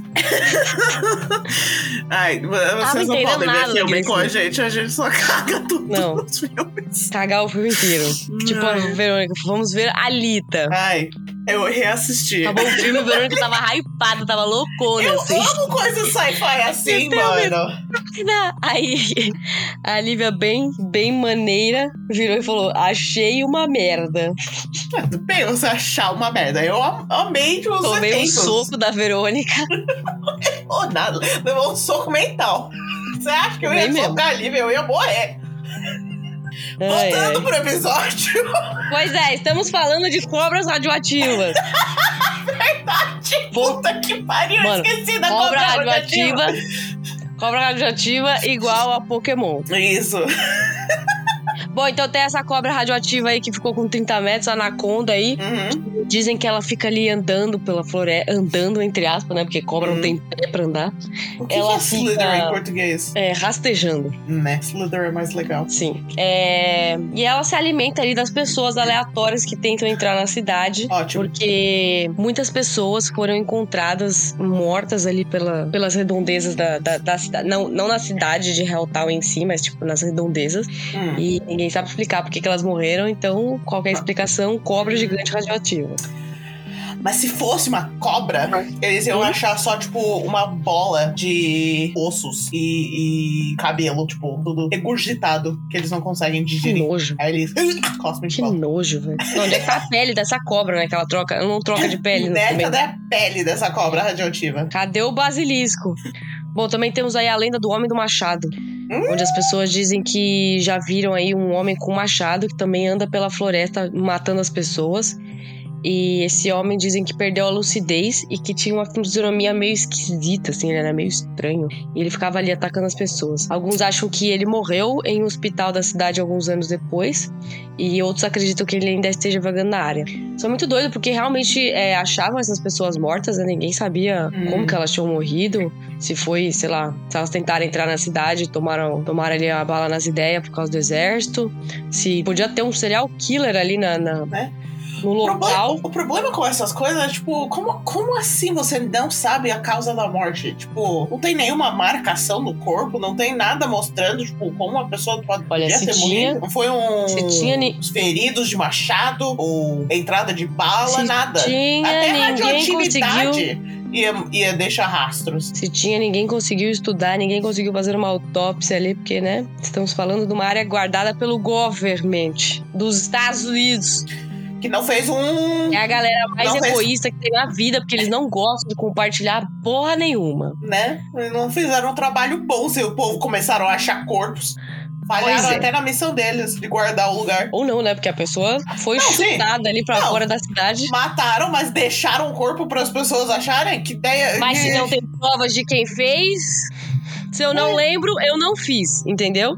Speaker 1: Ai, vocês não podem ver filme com a gente só caga tudo nos filmes.
Speaker 2: Cagar o filme inteiro. Tipo, Verônica, vamos ver Alita.
Speaker 1: Ai, eu reassisti.
Speaker 2: Acabou o filme, a Verônica tava hypada, tava loucona, assim.
Speaker 1: Eu amo coisas sci-fi assim, mano.
Speaker 2: Aí, a Lívia, bem maneira, virou e falou, achei uma merda.
Speaker 1: Bem, você achar uma merda. Eu amei os
Speaker 2: Tomei
Speaker 1: efeitos.
Speaker 2: Um soco da Verônica.
Speaker 1: Ou nada, levou um soco mental. Você acha que eu ia socar a Lívia? Eu ia morrer. Voltando pro episódio.
Speaker 2: Pois é, estamos falando de cobras radioativas.
Speaker 1: Verdade. Puta que pariu,
Speaker 2: mano,
Speaker 1: esqueci da
Speaker 2: cobra radioativa. Cobra radioativa igual a Pokémon.
Speaker 1: Isso.
Speaker 2: Bom, então tem essa cobra radioativa aí que ficou com 30 metros, a Anaconda aí. Dizem que ela fica ali andando pela floresta, andando entre aspas, né? Porque cobra não tem pé pra andar.
Speaker 1: O que
Speaker 2: Ela
Speaker 1: é Slither
Speaker 2: fica,
Speaker 1: em português?
Speaker 2: rastejando.
Speaker 1: Né, Slither é mais legal.
Speaker 2: Sim. E ela se alimenta ali das pessoas aleatórias que tentam entrar na cidade.
Speaker 1: Ótimo.
Speaker 2: Porque muitas pessoas foram encontradas mortas ali pelas redondezas da cidade. Não na cidade de Helltown em si, mas tipo nas redondezas. E ninguém sabe explicar por que elas morreram. Então, qualquer explicação, cobra gigante radioativa.
Speaker 1: Mas se fosse uma cobra, eles iam achar só, tipo, uma bola de ossos e cabelo, tipo, tudo regurgitado, que eles não conseguem digerir.
Speaker 2: Que nojo.
Speaker 1: Aí eles cospem de
Speaker 2: Que
Speaker 1: volta.
Speaker 2: nojo, velho. Onde é que tá a pele dessa cobra, né? Que ela não troca de pele.
Speaker 1: Cadê a pele dessa cobra radioativa?
Speaker 2: Cadê o basilisco? Bom, também temos aí a lenda do Homem do Machado. Onde as pessoas dizem que já viram aí um homem com machado que também anda pela floresta matando as pessoas. E esse homem dizem que perdeu a lucidez e que tinha uma fisionomia meio esquisita, assim, ele era meio estranho. E ele ficava ali atacando as pessoas. Alguns acham que ele morreu em um hospital da cidade alguns anos depois. E outros acreditam que ele ainda esteja vagando na área. São muito doido porque realmente achavam essas pessoas mortas, né? Ninguém sabia como que elas tinham morrido. Se foi, sei lá, se elas tentaram entrar na cidade, tomaram ali a bala nas ideias por causa do exército. Se podia ter um serial killer ali no local.
Speaker 1: O problema com essas coisas é, tipo, como assim você não sabe a causa da morte? Tipo, não tem nenhuma marcação no corpo, não tem nada mostrando, tipo, como a pessoa podia ter morrido. Não foi uns feridos de machado ou entrada de bala, nada. Até radioatividade ia deixar rastros.
Speaker 2: Se tinha, ninguém conseguiu estudar, ninguém conseguiu fazer uma autópsia ali, porque, né, estamos falando de uma área guardada pelo government dos Estados Unidos.
Speaker 1: Que não fez
Speaker 2: É a galera mais egoísta que tem na vida, porque eles não gostam de compartilhar porra nenhuma.
Speaker 1: Né? Eles não fizeram um trabalho bom se o povo começaram a achar corpos. Falharam até na missão deles, de guardar o lugar.
Speaker 2: Ou não, né? Porque a pessoa foi chutada ali pra fora da cidade.
Speaker 1: Mataram, mas deixaram o corpo para as pessoas acharem? Que ideia...
Speaker 2: Mas se não tem provas de quem fez... Se eu não lembro, eu não fiz, entendeu?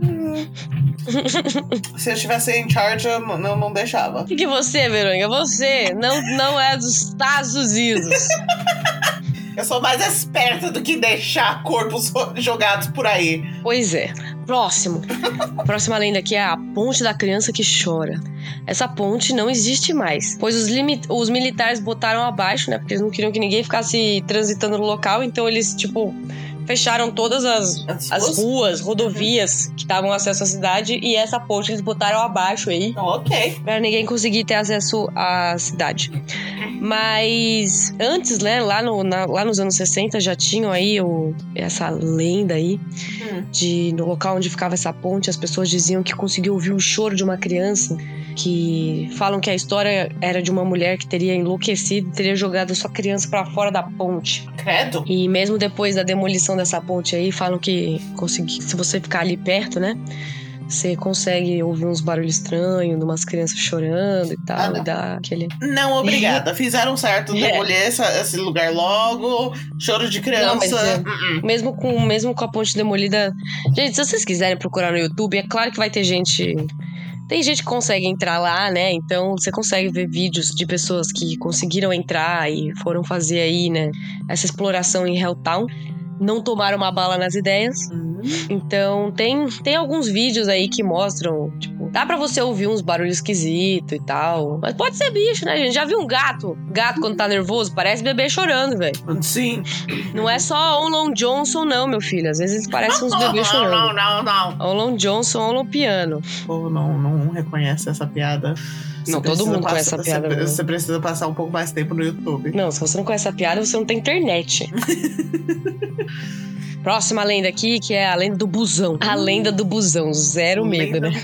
Speaker 1: Se eu estivesse em charge, eu não deixava.
Speaker 2: O que você, Verônica? Você não é dos Estados Unidos.
Speaker 1: Eu sou mais esperta do que deixar corpos jogados por aí.
Speaker 2: Pois é. Próxima lenda aqui é a Ponte da Criança que Chora. Essa ponte não existe mais, pois os militares botaram abaixo, né? Porque eles não queriam que ninguém ficasse transitando no local, então eles, tipo... fecharam todas as ruas, rodovias que davam acesso à cidade, e essa ponte eles botaram abaixo aí.
Speaker 1: Ok.
Speaker 2: Pra ninguém conseguir ter acesso à cidade. Mas antes, né, lá nos anos 60 já tinham aí essa lenda aí no local onde ficava essa ponte, as pessoas diziam que conseguiam ouvir o choro de uma criança, que falam que a história era de uma mulher que teria enlouquecido, teria jogado sua criança pra fora da ponte.
Speaker 1: Credo.
Speaker 2: E mesmo depois da demolição dessa ponte aí, falam que se você ficar ali perto, né, você consegue ouvir uns barulhos estranhos, de umas crianças chorando e tal, e dar aquele...
Speaker 1: Não, obrigada. Fizeram certo demolir esse lugar logo. Choro de criança.
Speaker 2: Não, mas mesmo com a ponte demolida... Gente, se vocês quiserem procurar no YouTube, é claro que vai ter gente... Tem gente que consegue entrar lá, né? Então você consegue ver vídeos de pessoas que conseguiram entrar e foram fazer aí, né, essa exploração em Helltown. Não tomaram uma bala nas ideias. Então tem alguns vídeos aí que mostram, tipo, dá pra você ouvir uns barulhos esquisitos e tal. Mas pode ser bicho, né, gente? Já viu um gato? Gato quando tá nervoso, parece bebê chorando, velho.
Speaker 1: Sim.
Speaker 2: Não é só Olon Johnson, não, meu filho. Às vezes parece uns bebês chorando.
Speaker 1: Não.
Speaker 2: Olon Johnson, Olon Piano.
Speaker 1: O povo não reconhece essa piada.
Speaker 2: Não, todo mundo conhece essa piada.
Speaker 1: Você precisa passar um pouco mais tempo no YouTube.
Speaker 2: Não, se você não conhece essa piada, você não tem internet. Próxima lenda aqui, que é a lenda do busão. A lenda do busão, zero medo, né?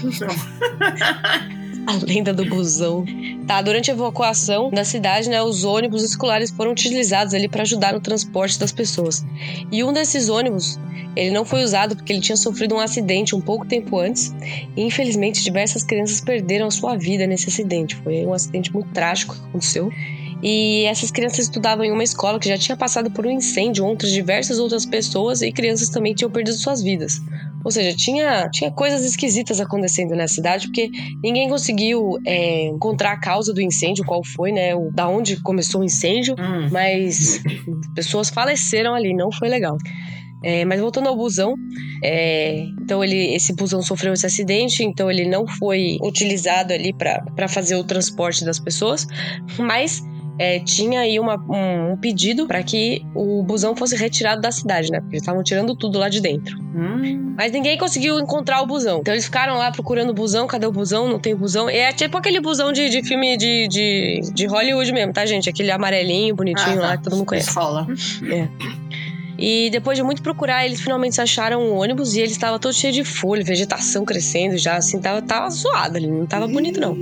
Speaker 2: A lenda do busão. Tá, durante a evacuação da cidade, né, os ônibus escolares foram utilizados ali para ajudar no transporte das pessoas. E um desses ônibus, ele não foi usado porque ele tinha sofrido um acidente um pouco tempo antes. E infelizmente diversas crianças perderam a sua vida nesse acidente. Foi um acidente muito trágico que aconteceu. E essas crianças estudavam em uma escola que já tinha passado por um incêndio, diversas outras pessoas e crianças também tinham perdido suas vidas. Ou seja, tinha coisas esquisitas acontecendo na cidade, porque ninguém conseguiu encontrar a causa do incêndio, qual foi, né? Da onde começou o incêndio, mas pessoas faleceram ali, não foi legal. Mas voltando ao busão, então esse busão sofreu esse acidente, então ele não foi utilizado ali para fazer o transporte das pessoas, mas tinha aí um pedido para que o busão fosse retirado da cidade, né? Porque eles estavam tirando tudo lá de dentro. Mas ninguém conseguiu encontrar o busão. Então eles ficaram lá procurando o busão. Cadê o busão? Não tem busão. E é tipo aquele busão de filme de Hollywood mesmo, tá, gente? Aquele amarelinho, bonitinho lá, que todo mundo conhece.
Speaker 1: Escola.
Speaker 2: E depois de muito procurar, eles finalmente acharam um ônibus e ele estava todo cheio de folha, vegetação crescendo já, assim, tava zoado ali, não tava bonito não.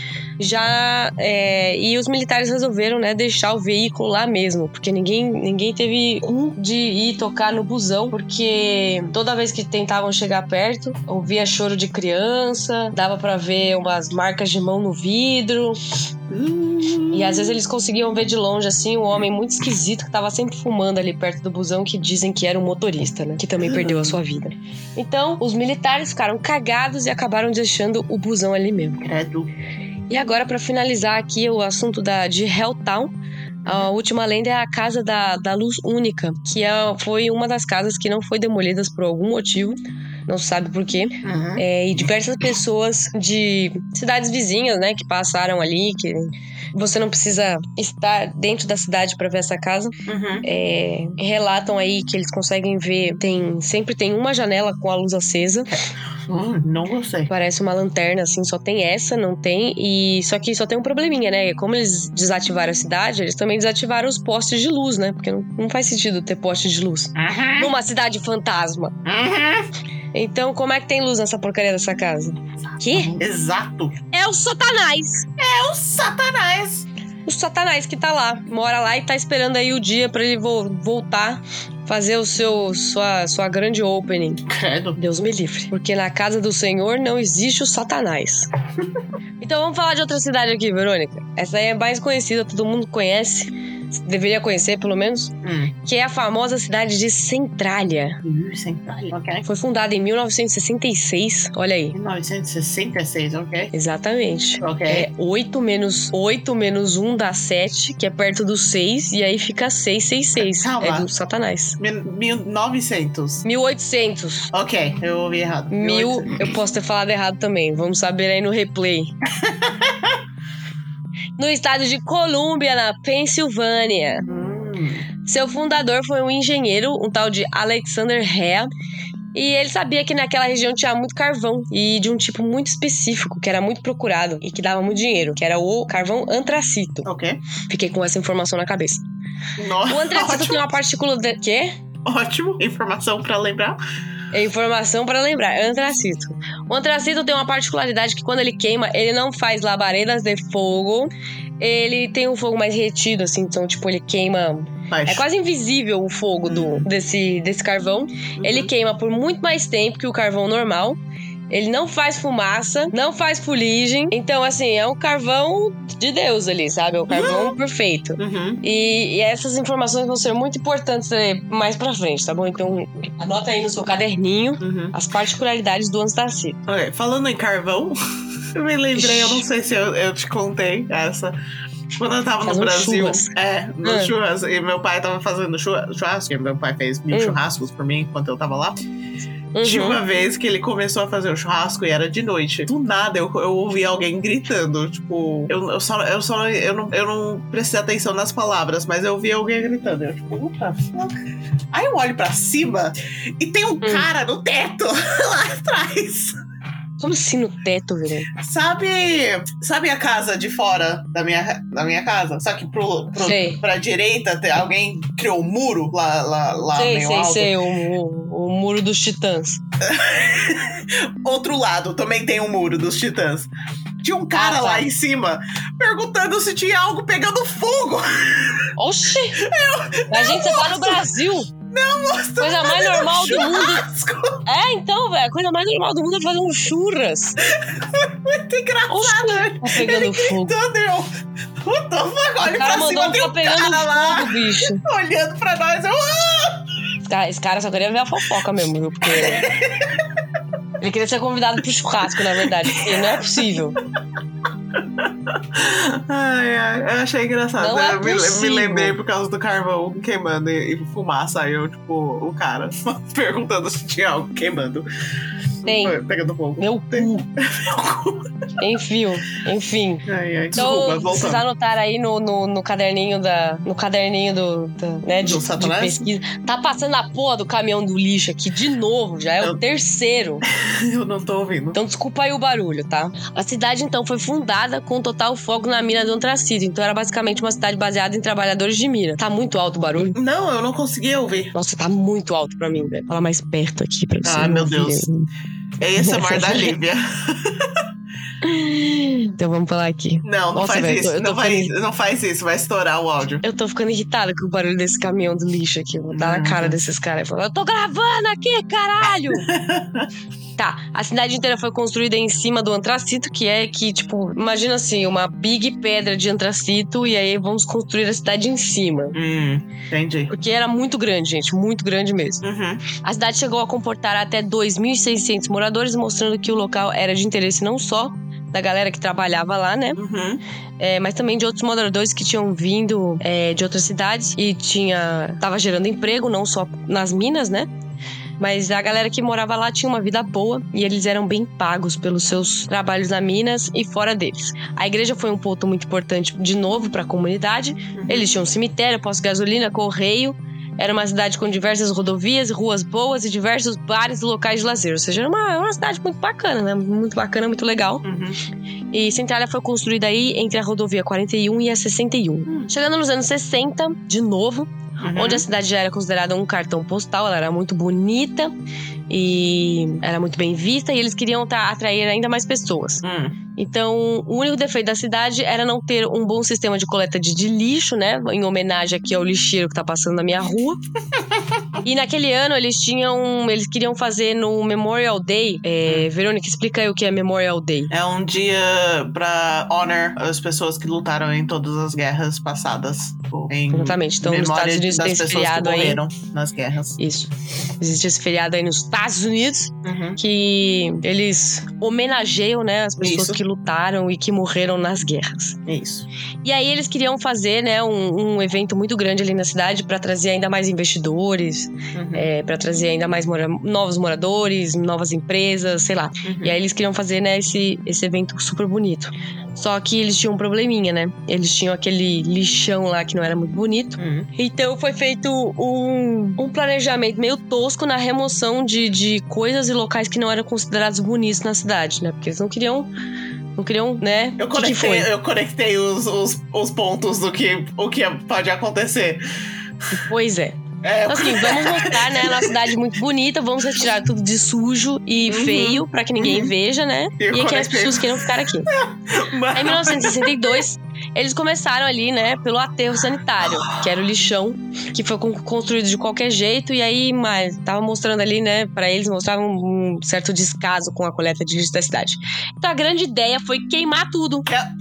Speaker 2: E os militares resolveram, né, deixar o veículo lá mesmo, porque ninguém teve de ir tocar no busão, porque toda vez que tentavam chegar perto, ouvia choro de criança, dava pra ver umas marcas de mão no vidro. E às vezes eles conseguiam ver de longe, assim, um homem muito esquisito que tava sempre fumando ali perto do busão, que dizem que era um motorista, né? Que também perdeu a sua vida. Então, os militares ficaram cagados e acabaram deixando o busão ali mesmo.
Speaker 1: Credo.
Speaker 2: E agora, pra finalizar aqui o assunto de Helltown, a última lenda é a Casa da Luz Única, que foi uma das casas que não foi demolidas por algum motivo. Não se sabe por quê. E diversas pessoas de cidades vizinhas, né, que passaram ali, que você não precisa estar dentro da cidade para ver essa casa. Relatam aí que eles conseguem ver, sempre tem uma janela com a luz acesa.
Speaker 1: Não gostei.
Speaker 2: Parece uma lanterna, assim, só tem essa, não tem. Só que só tem um probleminha, né? Como eles desativaram a cidade, eles também desativaram os postes de luz, né? Porque não faz sentido ter postes de luz numa cidade fantasma. Então, como é que tem luz nessa porcaria dessa casa? Que?
Speaker 1: Exato.
Speaker 2: É o Satanás.
Speaker 1: É o Satanás.
Speaker 2: O Satanás que tá lá, mora lá e tá esperando aí o dia pra ele voltar, fazer sua grande opening.
Speaker 1: Credo.
Speaker 2: Deus me livre. Porque na casa do Senhor não existe o Satanás. Então vamos falar de outra cidade aqui, Verônica. Essa aí é mais conhecida, todo mundo conhece. Deveria conhecer, pelo menos. Que é a famosa cidade de Centralia.
Speaker 1: Centralia, ok.
Speaker 2: Foi fundada em 1966, olha aí.
Speaker 1: 1966, ok.
Speaker 2: Exatamente.
Speaker 1: Ok.
Speaker 2: 8 menos 1 dá 7, que é perto do 6, e aí fica 666.
Speaker 1: Calma.
Speaker 2: É do Satanás.
Speaker 1: 1900.
Speaker 2: 1800.
Speaker 1: Ok, eu ouvi errado.
Speaker 2: 1000, eu posso ter falado errado também. Vamos saber aí no replay. No estado de Colômbia, na Pensilvânia. Seu fundador foi um engenheiro, um tal de Alexander Hea. E ele sabia que naquela região tinha muito carvão, e de um tipo muito específico, que era muito procurado e que dava muito dinheiro, que era o carvão antracito.
Speaker 1: Ok.
Speaker 2: Fiquei com essa informação na cabeça.
Speaker 1: Nossa,
Speaker 2: O antracito
Speaker 1: ótimo.
Speaker 2: tem uma partícula de... Quê?
Speaker 1: Ótimo, informação pra lembrar.
Speaker 2: Informação para lembrar, antracito. O antracito tem uma particularidade que quando ele queima, ele não faz labaredas de fogo. Ele tem um fogo mais retido, assim, então, tipo, ele queima...
Speaker 1: Baixo.
Speaker 2: É quase invisível o fogo desse carvão. Ele queima por muito mais tempo que o carvão normal. Ele não faz fumaça, não faz fuligem. Então, assim, é um carvão de Deus ali, sabe? É o carvão perfeito. E essas informações vão ser muito importantes mais pra frente, tá bom? Então, anota aí no seu caderninho as particularidades do antracito.
Speaker 1: Ok, falando em carvão, eu me lembrei, eu não sei se eu te contei essa. Quando eu tava no Brasil,
Speaker 2: churras.
Speaker 1: no churras, e meu pai tava fazendo churrasco, e meu pai fez 1000 churrascos por mim enquanto eu tava lá. Tinha uma vez que ele começou a fazer o churrasco e era de noite. Do nada eu ouvi alguém gritando. Tipo, eu não prestei atenção nas palavras, mas eu ouvi alguém gritando. Eu, tipo, what the fuck? Aí eu olho pra cima e tem um cara no teto lá atrás.
Speaker 2: Como assim no teto, velho?
Speaker 1: Sabe a casa de fora da minha casa? Só que pra direita alguém criou um muro lá meio alto.
Speaker 2: Sei, o muro dos titãs.
Speaker 1: Outro lado também tem um muro dos titãs. Tinha um cara lá em cima perguntando se tinha algo pegando fogo.
Speaker 2: Oxi! Você tá no Brasil.
Speaker 1: Não, moço.
Speaker 2: Coisa mais normal do mundo. Então, velho. A coisa mais normal do mundo é fazer um churras.
Speaker 1: Muito engraçado.
Speaker 2: Oxi, tá pegando fogo.
Speaker 1: What the fuck? Olha pra cima, tem um
Speaker 2: pegando
Speaker 1: cara lá.
Speaker 2: fogo, bicho.
Speaker 1: Olhando pra nós, eu...
Speaker 2: Esse cara só queria ver a fofoca mesmo, viu? Porque ele queria ser convidado pro churrasco, na verdade. Porque não é possível.
Speaker 1: Ai, eu achei engraçado.
Speaker 2: Não é
Speaker 1: Eu me
Speaker 2: possível.
Speaker 1: lembrei por causa do carvão queimando e fumaça. Aí eu, tipo, o cara perguntando se tinha algo queimando.
Speaker 2: Tem.
Speaker 1: Pegando fogo.
Speaker 2: Meu cu. Enfim.
Speaker 1: Ai,
Speaker 2: Então,
Speaker 1: desculpa,
Speaker 2: vocês
Speaker 1: voltando.
Speaker 2: anotaram aí no caderninho né, de
Speaker 1: Satanás?
Speaker 2: pesquisa. Tá passando a porra do caminhão do lixo aqui de novo, já é o terceiro.
Speaker 1: Eu não tô ouvindo.
Speaker 2: Então desculpa aí o barulho, tá? A cidade então foi fundada com total foco na mina do antracito. Então era basicamente uma cidade baseada em trabalhadores de mina. Tá muito alto o barulho?
Speaker 1: Não, eu não conseguia ouvir.
Speaker 2: Nossa, tá muito alto pra mim, velho. Fala mais perto aqui pra você.
Speaker 1: Ah, meu Deus. É ASMR da Lívia.
Speaker 2: Então vamos falar aqui.
Speaker 1: Não
Speaker 2: Nossa,
Speaker 1: faz
Speaker 2: velho,
Speaker 1: isso.
Speaker 2: eu tô
Speaker 1: Não faz isso, vai estourar o áudio.
Speaker 2: Eu tô ficando irritada com o barulho desse caminhão do lixo aqui. Vou dar na cara desses caras e falar: eu tô gravando aqui, caralho! Tá, a cidade inteira foi construída em cima do antracito, tipo, imagina assim, uma big pedra de antracito, e aí vamos construir a cidade em cima.
Speaker 1: Entendi.
Speaker 2: Porque era muito grande, gente, muito grande mesmo.
Speaker 1: Uhum.
Speaker 2: A cidade chegou a comportar até 2.600 moradores, mostrando que o local era de interesse não só da galera que trabalhava lá, né?
Speaker 1: Uhum.
Speaker 2: Mas também de outros moradores que tinham vindo de outras cidades e tava gerando emprego, não só nas minas, né? Mas a galera que morava lá tinha uma vida boa e eles eram bem pagos pelos seus trabalhos nas minas e fora deles. A igreja foi um ponto muito importante de novo para a comunidade. Eles tinham um cemitério, posto de gasolina, correio. Era uma cidade com diversas rodovias, ruas boas e diversos bares e locais de lazer. Ou seja, era uma cidade muito bacana, né? Muito bacana, muito legal. E Centralia foi construída aí entre a rodovia 41 e a 61. Chegando nos anos 60, de novo, onde a cidade já era considerada um cartão postal, ela era muito bonita e era muito bem vista, e eles queriam atrair ainda mais pessoas. Então, o único defeito da cidade era não ter um bom sistema de coleta de lixo, né? Em homenagem aqui ao lixeiro que tá passando na minha rua. E naquele ano eles queriam fazer no Memorial Day. Verônica, explica aí o que é Memorial Day.
Speaker 1: É um dia pra honor as pessoas que lutaram em todas as guerras passadas.
Speaker 2: Exatamente. Então, nos Estados Unidos tem esse feriado aí.
Speaker 1: Morreram nas guerras.
Speaker 2: Isso. Existe esse feriado aí nos Estados Unidos que eles homenageiam, né, as pessoas que lutaram e que morreram nas guerras.
Speaker 1: Isso.
Speaker 2: E aí eles queriam fazer, né, um evento muito grande ali na cidade pra trazer ainda mais investidores, pra trazer ainda mais novos moradores, novas empresas, sei lá. E aí eles queriam fazer, né, esse evento super bonito. Só que eles tinham um probleminha, né? Eles tinham aquele lixão lá que não era muito bonito. Então foi feito um planejamento meio tosco na remoção de coisas e locais que não eram considerados bonitos na cidade, né? Porque eles não queriam, né?
Speaker 1: Eu conectei os pontos do que pode acontecer.
Speaker 2: Pois é. Então, assim, vamos mostrar, né, a nossa cidade muito bonita, vamos retirar tudo de sujo e feio pra que ninguém veja, né? E que as pessoas queiram ficar aqui. Em 1962, eles começaram ali, né, pelo aterro sanitário, que era o lixão, que foi construído de qualquer jeito, e aí tava mostrando ali, né, pra eles, mostrava um certo descaso com a coleta de lixo da cidade. Então a grande ideia foi queimar tudo.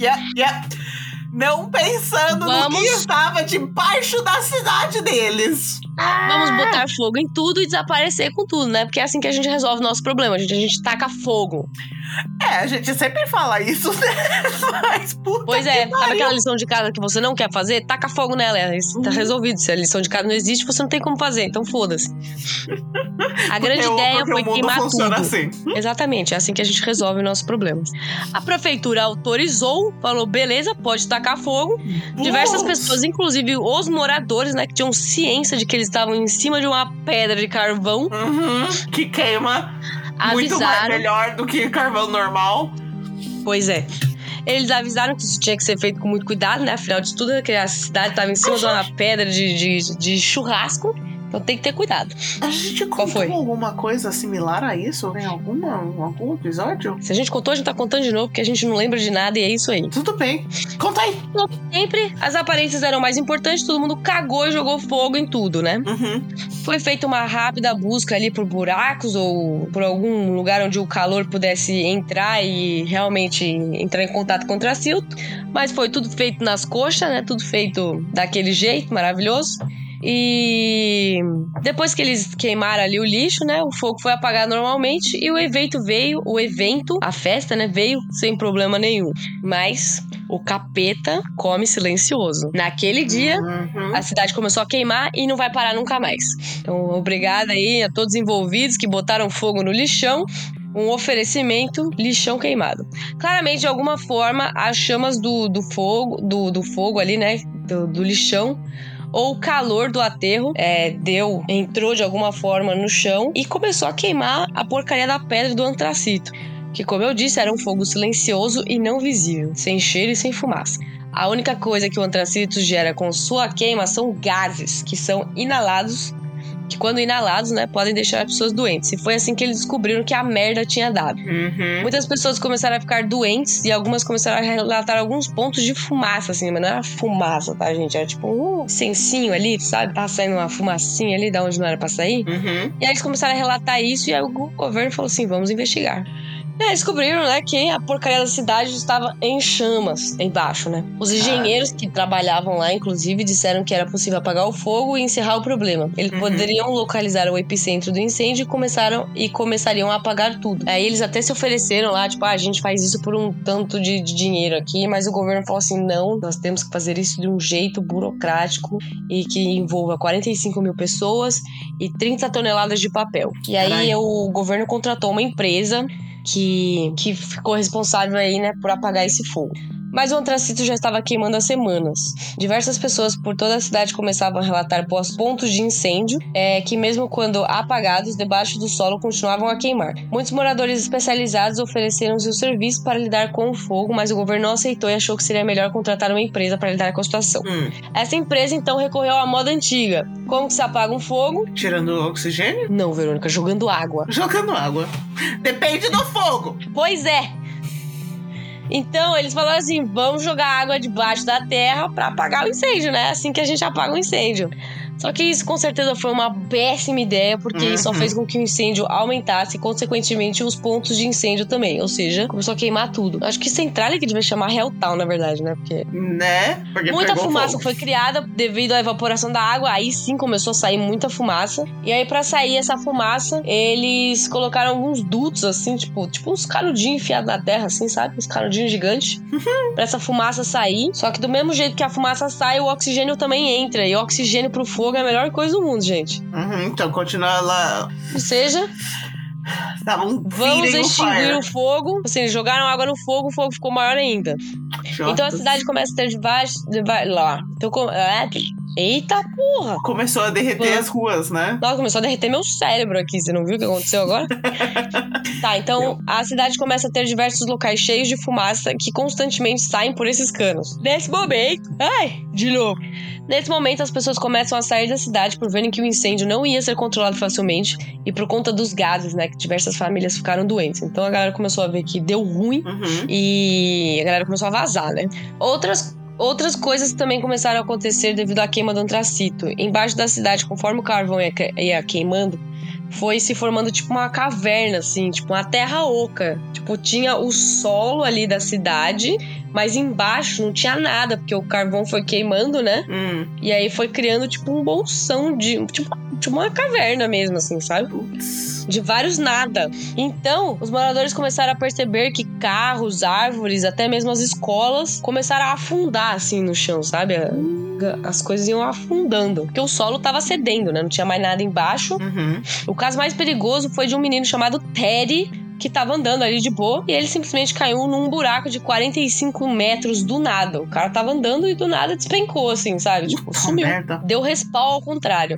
Speaker 1: Não pensando no que estava debaixo da cidade deles.
Speaker 2: Vamos botar fogo em tudo e desaparecer com tudo, né? Porque é assim que a gente resolve o nosso problema. A gente taca fogo.
Speaker 1: A gente sempre fala isso, né? Mas puta
Speaker 2: Pois é, sabe aquela lição de casa que você não quer fazer? Taca fogo nela, tá resolvido. Se a lição de casa não existe, você não tem como fazer, então foda-se. A grande ideia foi queimar tudo.
Speaker 1: Assim.
Speaker 2: Exatamente, é assim que a gente resolve nossos problemas. A prefeitura autorizou, falou, beleza, pode tacar fogo. Diversas pessoas, inclusive os moradores, né, que tinham ciência de que eles estavam em cima de uma pedra de carvão.
Speaker 1: Que queima muito melhor do que carvão normal.
Speaker 2: Pois é. Eles avisaram que isso tinha que ser feito com muito cuidado, né? Afinal de tudo, a cidade estava em cima de uma pedra de churrasco. Então tem que ter cuidado.
Speaker 1: A gente contou alguma coisa similar a isso em algum episódio?
Speaker 2: Se a gente contou, a gente tá contando de novo, porque a gente não lembra de nada e é isso aí.
Speaker 1: Tudo bem. Conta aí.
Speaker 2: Sempre as aparências eram mais importantes, todo mundo cagou e jogou fogo em tudo, né? Foi feita uma rápida busca ali por buracos ou por algum lugar onde o calor pudesse entrar e realmente entrar em contato com o antracito. Mas foi tudo feito nas coxas, né? Tudo feito daquele jeito maravilhoso. E depois que eles queimaram ali o lixo, né, o fogo foi apagado normalmente e a festa, né, veio sem problema nenhum. Mas o capeta come silencioso. Naquele dia, a cidade começou a queimar e não vai parar nunca mais. Então, obrigada aí a todos os envolvidos que botaram fogo no lixão. Um oferecimento, lixão queimado. Claramente, de alguma forma, as chamas do fogo ali, né, do lixão, ou o calor do aterro entrou de alguma forma no chão e começou a queimar a porcaria da pedra do antracito, que, como eu disse, era um fogo silencioso e não visível, sem cheiro e sem fumaça. A única coisa que o antracito gera com sua queima são gases, que são inalados, que quando inalados, né, podem deixar as pessoas doentes. E foi assim que eles descobriram que a merda tinha dado. Muitas pessoas começaram a ficar doentes e algumas começaram a relatar alguns pontos de fumaça, assim, mas não era fumaça, tá, gente? Era tipo um incensinho ali, sabe? Tava saindo uma fumacinha ali da onde não era pra sair. E aí eles começaram a relatar isso e aí o governo falou assim, vamos investigar. E aí descobriram, né, que a porcaria da cidade estava em chamas embaixo, né? Os engenheiros que trabalhavam lá, inclusive, disseram que era possível apagar o fogo e encerrar o problema. Eles poderiam localizar o epicentro do incêndio e começariam a apagar tudo. Aí eles até se ofereceram lá, tipo, a gente faz isso por um tanto de dinheiro aqui, mas o governo falou assim, não, nós temos que fazer isso de um jeito burocrático e que envolva 45 mil pessoas e 30 toneladas de papel. E aí o governo contratou uma empresa que ficou responsável aí, né, por apagar esse fogo. Mas o antracito já estava queimando há semanas. Diversas pessoas por toda a cidade começavam a relatar pontos de incêndio, que mesmo quando apagados, debaixo do solo continuavam a queimar. Muitos moradores especializados ofereceram seu serviço para lidar com o fogo, mas o governo não aceitou e achou que seria melhor contratar uma empresa para lidar com a situação. Essa empresa, então, recorreu à moda antiga. Como que se apaga um fogo?
Speaker 1: Tirando o oxigênio?
Speaker 2: Não, Verônica, jogando água.
Speaker 1: Jogando água. Depende do fogo.
Speaker 2: Pois é. Então, eles falaram assim, vamos jogar água debaixo da terra pra apagar o incêndio, né? Assim que a gente apaga o incêndio. Só que isso, com certeza, foi uma péssima ideia, porque isso só fez com que o incêndio aumentasse e, consequentemente, os pontos de incêndio também. Ou seja, começou a queimar tudo. Acho que Centralia que devia chamar Helltown, na verdade, né? Porque muita fumaça foi criada devido à evaporação da água. Aí sim começou a sair muita fumaça. E aí, pra sair essa fumaça, eles colocaram alguns dutos, assim, tipo uns canudinhos enfiados na terra, assim, sabe? Uns canudinhos gigantes. Pra essa fumaça sair. Só que do mesmo jeito que a fumaça sai, o oxigênio também entra. E o oxigênio pro fogo é a melhor coisa do mundo, gente.
Speaker 1: Então continua lá.
Speaker 2: Ou seja, vamos extinguir o fogo. Assim, jogaram água no fogo, o fogo ficou maior ainda. Então a cidade começa a ter lá. Então, eita porra!
Speaker 1: Começou a derreter as ruas, né?
Speaker 2: Nossa, começou a derreter meu cérebro aqui. Você não viu o que aconteceu agora? Tá, então a cidade começa a ter diversos locais cheios de fumaça que constantemente saem por esses canos. Nesse momento... de novo. Nesse momento, as pessoas começam a sair da cidade por verem que o incêndio não ia ser controlado facilmente e por conta dos gases, né, que diversas famílias ficaram doentes. Então a galera começou a ver que deu ruim e a galera começou a vazar, né? Outras coisas também começaram a acontecer devido à queima do antracito. Embaixo da cidade, conforme o carvão ia queimando, foi se formando tipo uma caverna, assim, tipo uma terra oca. Tipo, tinha o solo ali da cidade, mas embaixo não tinha nada, porque o carvão foi queimando, né? E aí foi criando tipo um bolsão de... Tipo uma caverna mesmo, assim, sabe? De vários nada. Então, os moradores começaram a perceber que carros, árvores, até mesmo as escolas começaram a afundar, assim, no chão, sabe? As coisas iam afundando. Porque o solo tava cedendo, né? Não tinha mais nada embaixo. O caso mais perigoso foi de um menino chamado Teddy, que tava andando ali de boa, e ele simplesmente caiu num buraco de 45 metros do nada. O cara tava andando e do nada despencou, assim, sabe? Tipo, sumiu.
Speaker 1: Merda.
Speaker 2: Deu respawn ao contrário.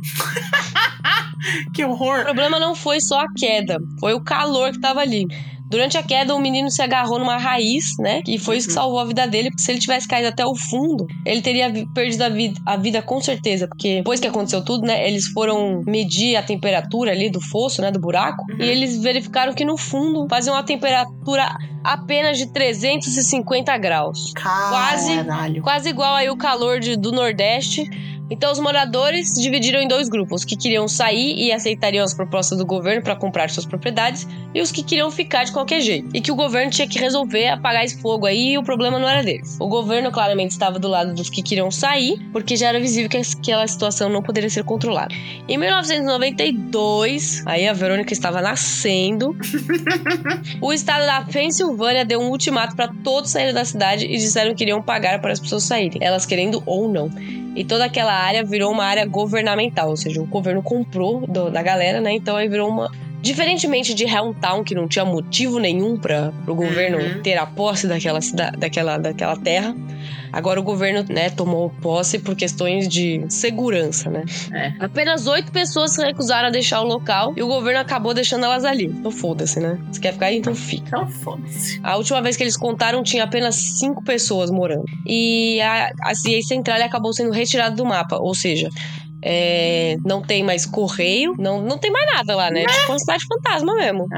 Speaker 1: Que horror!
Speaker 2: O problema não foi só a queda, foi o calor que tava ali. Durante a queda, o menino se agarrou numa raiz, né? E foi isso que salvou a vida dele, porque se ele tivesse caído até o fundo, ele teria perdido a vida com certeza. Porque depois que aconteceu tudo, né? Eles foram medir a temperatura ali do fosso, né? Do buraco. E eles verificaram que no fundo fazia uma temperatura apenas de 350 graus.
Speaker 1: Caralho.
Speaker 2: Quase igual aí o calor do Nordeste. Então os moradores se dividiram em 2 grupos, os que queriam sair e aceitariam as propostas do governo para comprar suas propriedades e os que queriam ficar de qualquer jeito. E que o governo tinha que resolver apagar esse fogo aí e o problema não era deles. O governo claramente estava do lado dos que queriam sair, porque já era visível que aquela situação não poderia ser controlada. Em 1992, aí a Verônica estava nascendo, o estado da Pensilvânia deu um ultimato para todos saírem da cidade e disseram que iriam pagar para as pessoas saírem, elas querendo ou não. E toda aquela área virou uma área governamental, ou seja, o governo comprou da galera, né? Então aí virou uma... Diferentemente de Hometown, que não tinha motivo nenhum para o governo ter a posse daquela terra, agora o governo, né, tomou posse por questões de segurança, né? Apenas 8 pessoas se recusaram a deixar o local e o governo acabou deixando elas ali. Então foda-se, né? Se quer ficar aí, então fica.
Speaker 1: Então foda-se.
Speaker 2: A última vez que eles contaram, tinha apenas 5 pessoas morando. E a CA Central acabou sendo retirada do mapa, ou seja... não tem mais correio, não tem mais nada lá, né? Tipo uma cidade fantasma mesmo.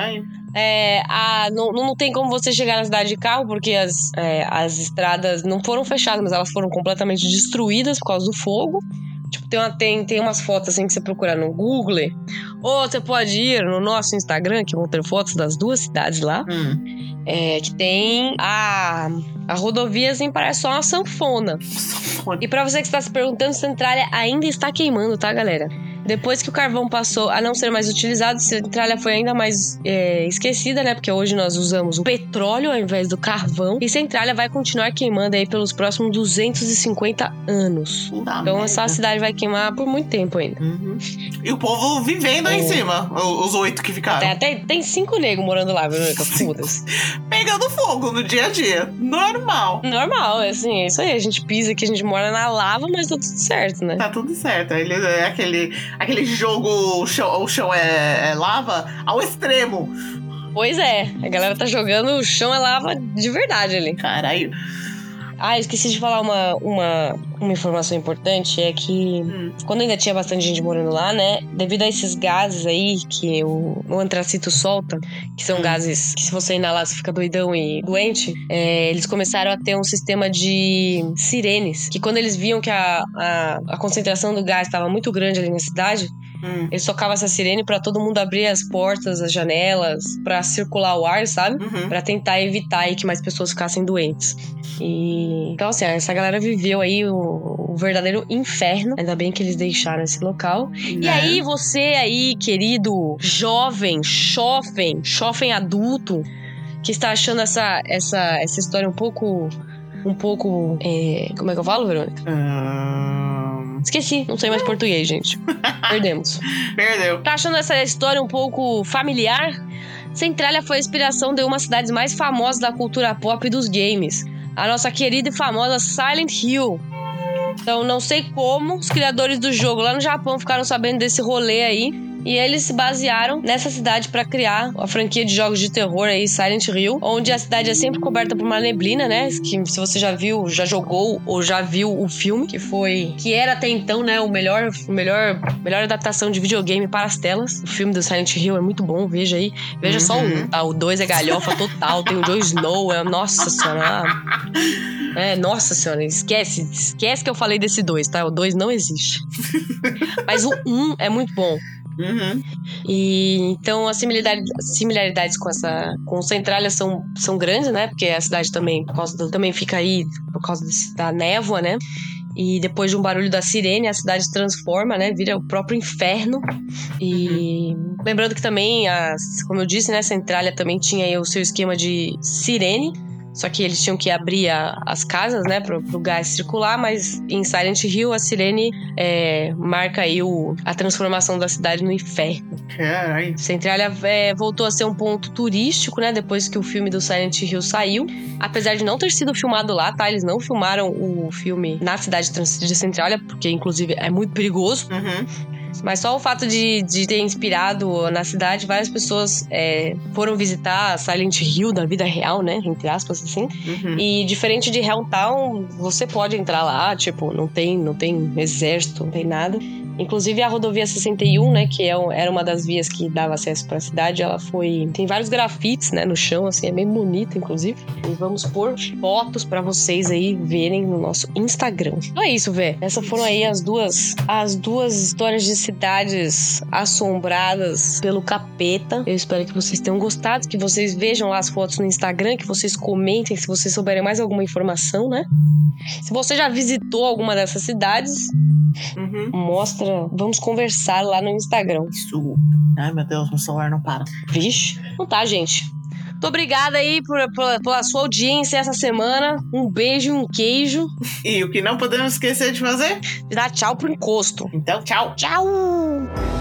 Speaker 2: Não tem como você chegar na cidade de carro, porque as estradas não foram fechadas, mas elas foram completamente destruídas por causa do fogo. Tipo, tem umas fotos assim que você procurar no Google, ou você pode ir no nosso Instagram, que vão ter fotos das 2 cidades lá. Que tem a rodovia, assim, parece só uma sanfona. E pra você que está se perguntando, Centralia ainda está queimando, tá, galera? Depois que o carvão passou a não ser mais utilizado, Centralia foi ainda mais esquecida, né? Porque hoje nós usamos o petróleo ao invés do carvão. E Centralia vai continuar queimando aí pelos próximos 250 anos. Então essa cidade vai queimar por muito tempo ainda.
Speaker 1: E o povo vivendo aí em cima, os 8 que ficaram.
Speaker 2: Tem 5 negros morando lá, Verônica, foda-se.
Speaker 1: Pegando fogo no dia a dia. Normal.
Speaker 2: Normal, assim, é isso aí. A gente pisa aqui, a gente mora na lava, mas tá tudo certo, né?
Speaker 1: Tá tudo certo. Ele é aquele jogo, o chão é lava ao extremo.
Speaker 2: Pois é, a galera tá jogando o chão é lava de verdade ali.
Speaker 1: Caralho.
Speaker 2: Eu esqueci de falar uma informação importante, é que quando ainda tinha bastante gente morando lá, né, devido a esses gases aí que o antracito solta, que são gases que se você inalar você fica doidão e doente, eles começaram a ter um sistema de sirenes, que quando eles viam que a concentração do gás estava muito grande ali na cidade, eles tocavam essa sirene pra todo mundo abrir as portas, as janelas, pra circular o ar, sabe? Pra tentar evitar aí que mais pessoas ficassem doentes. Então, assim, essa galera viveu aí o verdadeiro inferno. Ainda bem que eles deixaram esse local. E aí, você aí, querido jovem adulto, que está achando essa história um pouco... como é que eu falo, Verônica? Esqueci, não sei mais português, gente. Perdemos.
Speaker 1: Perdeu.
Speaker 2: Tá achando essa história um pouco familiar? Centralia foi a inspiração de uma das cidades mais famosas da cultura pop e dos games. A nossa querida e famosa Silent Hill. Então, não sei como os criadores do jogo lá no Japão ficaram sabendo desse rolê aí. E eles se basearam nessa cidade pra criar a franquia de jogos de terror aí, Silent Hill, onde a cidade é sempre coberta por uma neblina, né? Que se você já viu, já jogou ou já viu o filme, que era até então, né, o melhor adaptação de videogame para as telas. O filme do Silent Hill é muito bom, veja aí. Veja só o 1, tá? O 2 é galhofa total, tem o Jon Snow, nossa senhora. Nossa senhora, esquece que eu falei desse 2, tá? O 2 não existe. Mas o 1 é muito bom. E então as similaridades com Centralia são grandes, né? Porque a cidade também, também fica aí por causa da névoa, né? E depois de um barulho da sirene, a cidade se transforma, né? Vira o próprio inferno. E lembrando que também, como eu disse, né? Centralia também tinha aí o seu esquema de sirene. Só que eles tinham que abrir as casas, né, pro gás circular, mas em Silent Hill a sirene marca aí a transformação da cidade no inferno.
Speaker 1: Caralho.
Speaker 2: Centralia voltou a ser um ponto turístico, né, depois que o filme do Silent Hill saiu. Apesar de não ter sido filmado lá, tá? Eles não filmaram o filme na cidade de Centralia, porque inclusive é muito perigoso. Mas só o fato de ter inspirado na cidade, várias pessoas foram visitar Silent Hill da vida real, né? Entre aspas, assim. E diferente de Hometown, você pode entrar lá, tipo, não tem exército, não tem nada. Inclusive a rodovia 61, né, que era uma das vias que dava acesso pra cidade, ela foi... Tem vários grafites, né, no chão, assim, é bem bonita, inclusive. E vamos pôr fotos pra vocês aí verem no nosso Instagram. Então é isso, Vé. Essas foram aí as duas histórias de cidades assombradas pelo capeta. Eu espero que vocês tenham gostado, que vocês vejam lá as fotos no Instagram, que vocês comentem se vocês souberem mais alguma informação, né? Se você já visitou alguma dessas cidades, mostra, vamos conversar lá no Instagram.
Speaker 1: Isso. Ai, meu Deus, meu celular não para.
Speaker 2: Vixe. Então tá, gente. Muito obrigada aí pela sua audiência essa semana. Um beijo e um queijo.
Speaker 1: E o que não podemos esquecer de fazer?
Speaker 2: E dar tchau pro encosto.
Speaker 1: Então, tchau.
Speaker 2: Tchau!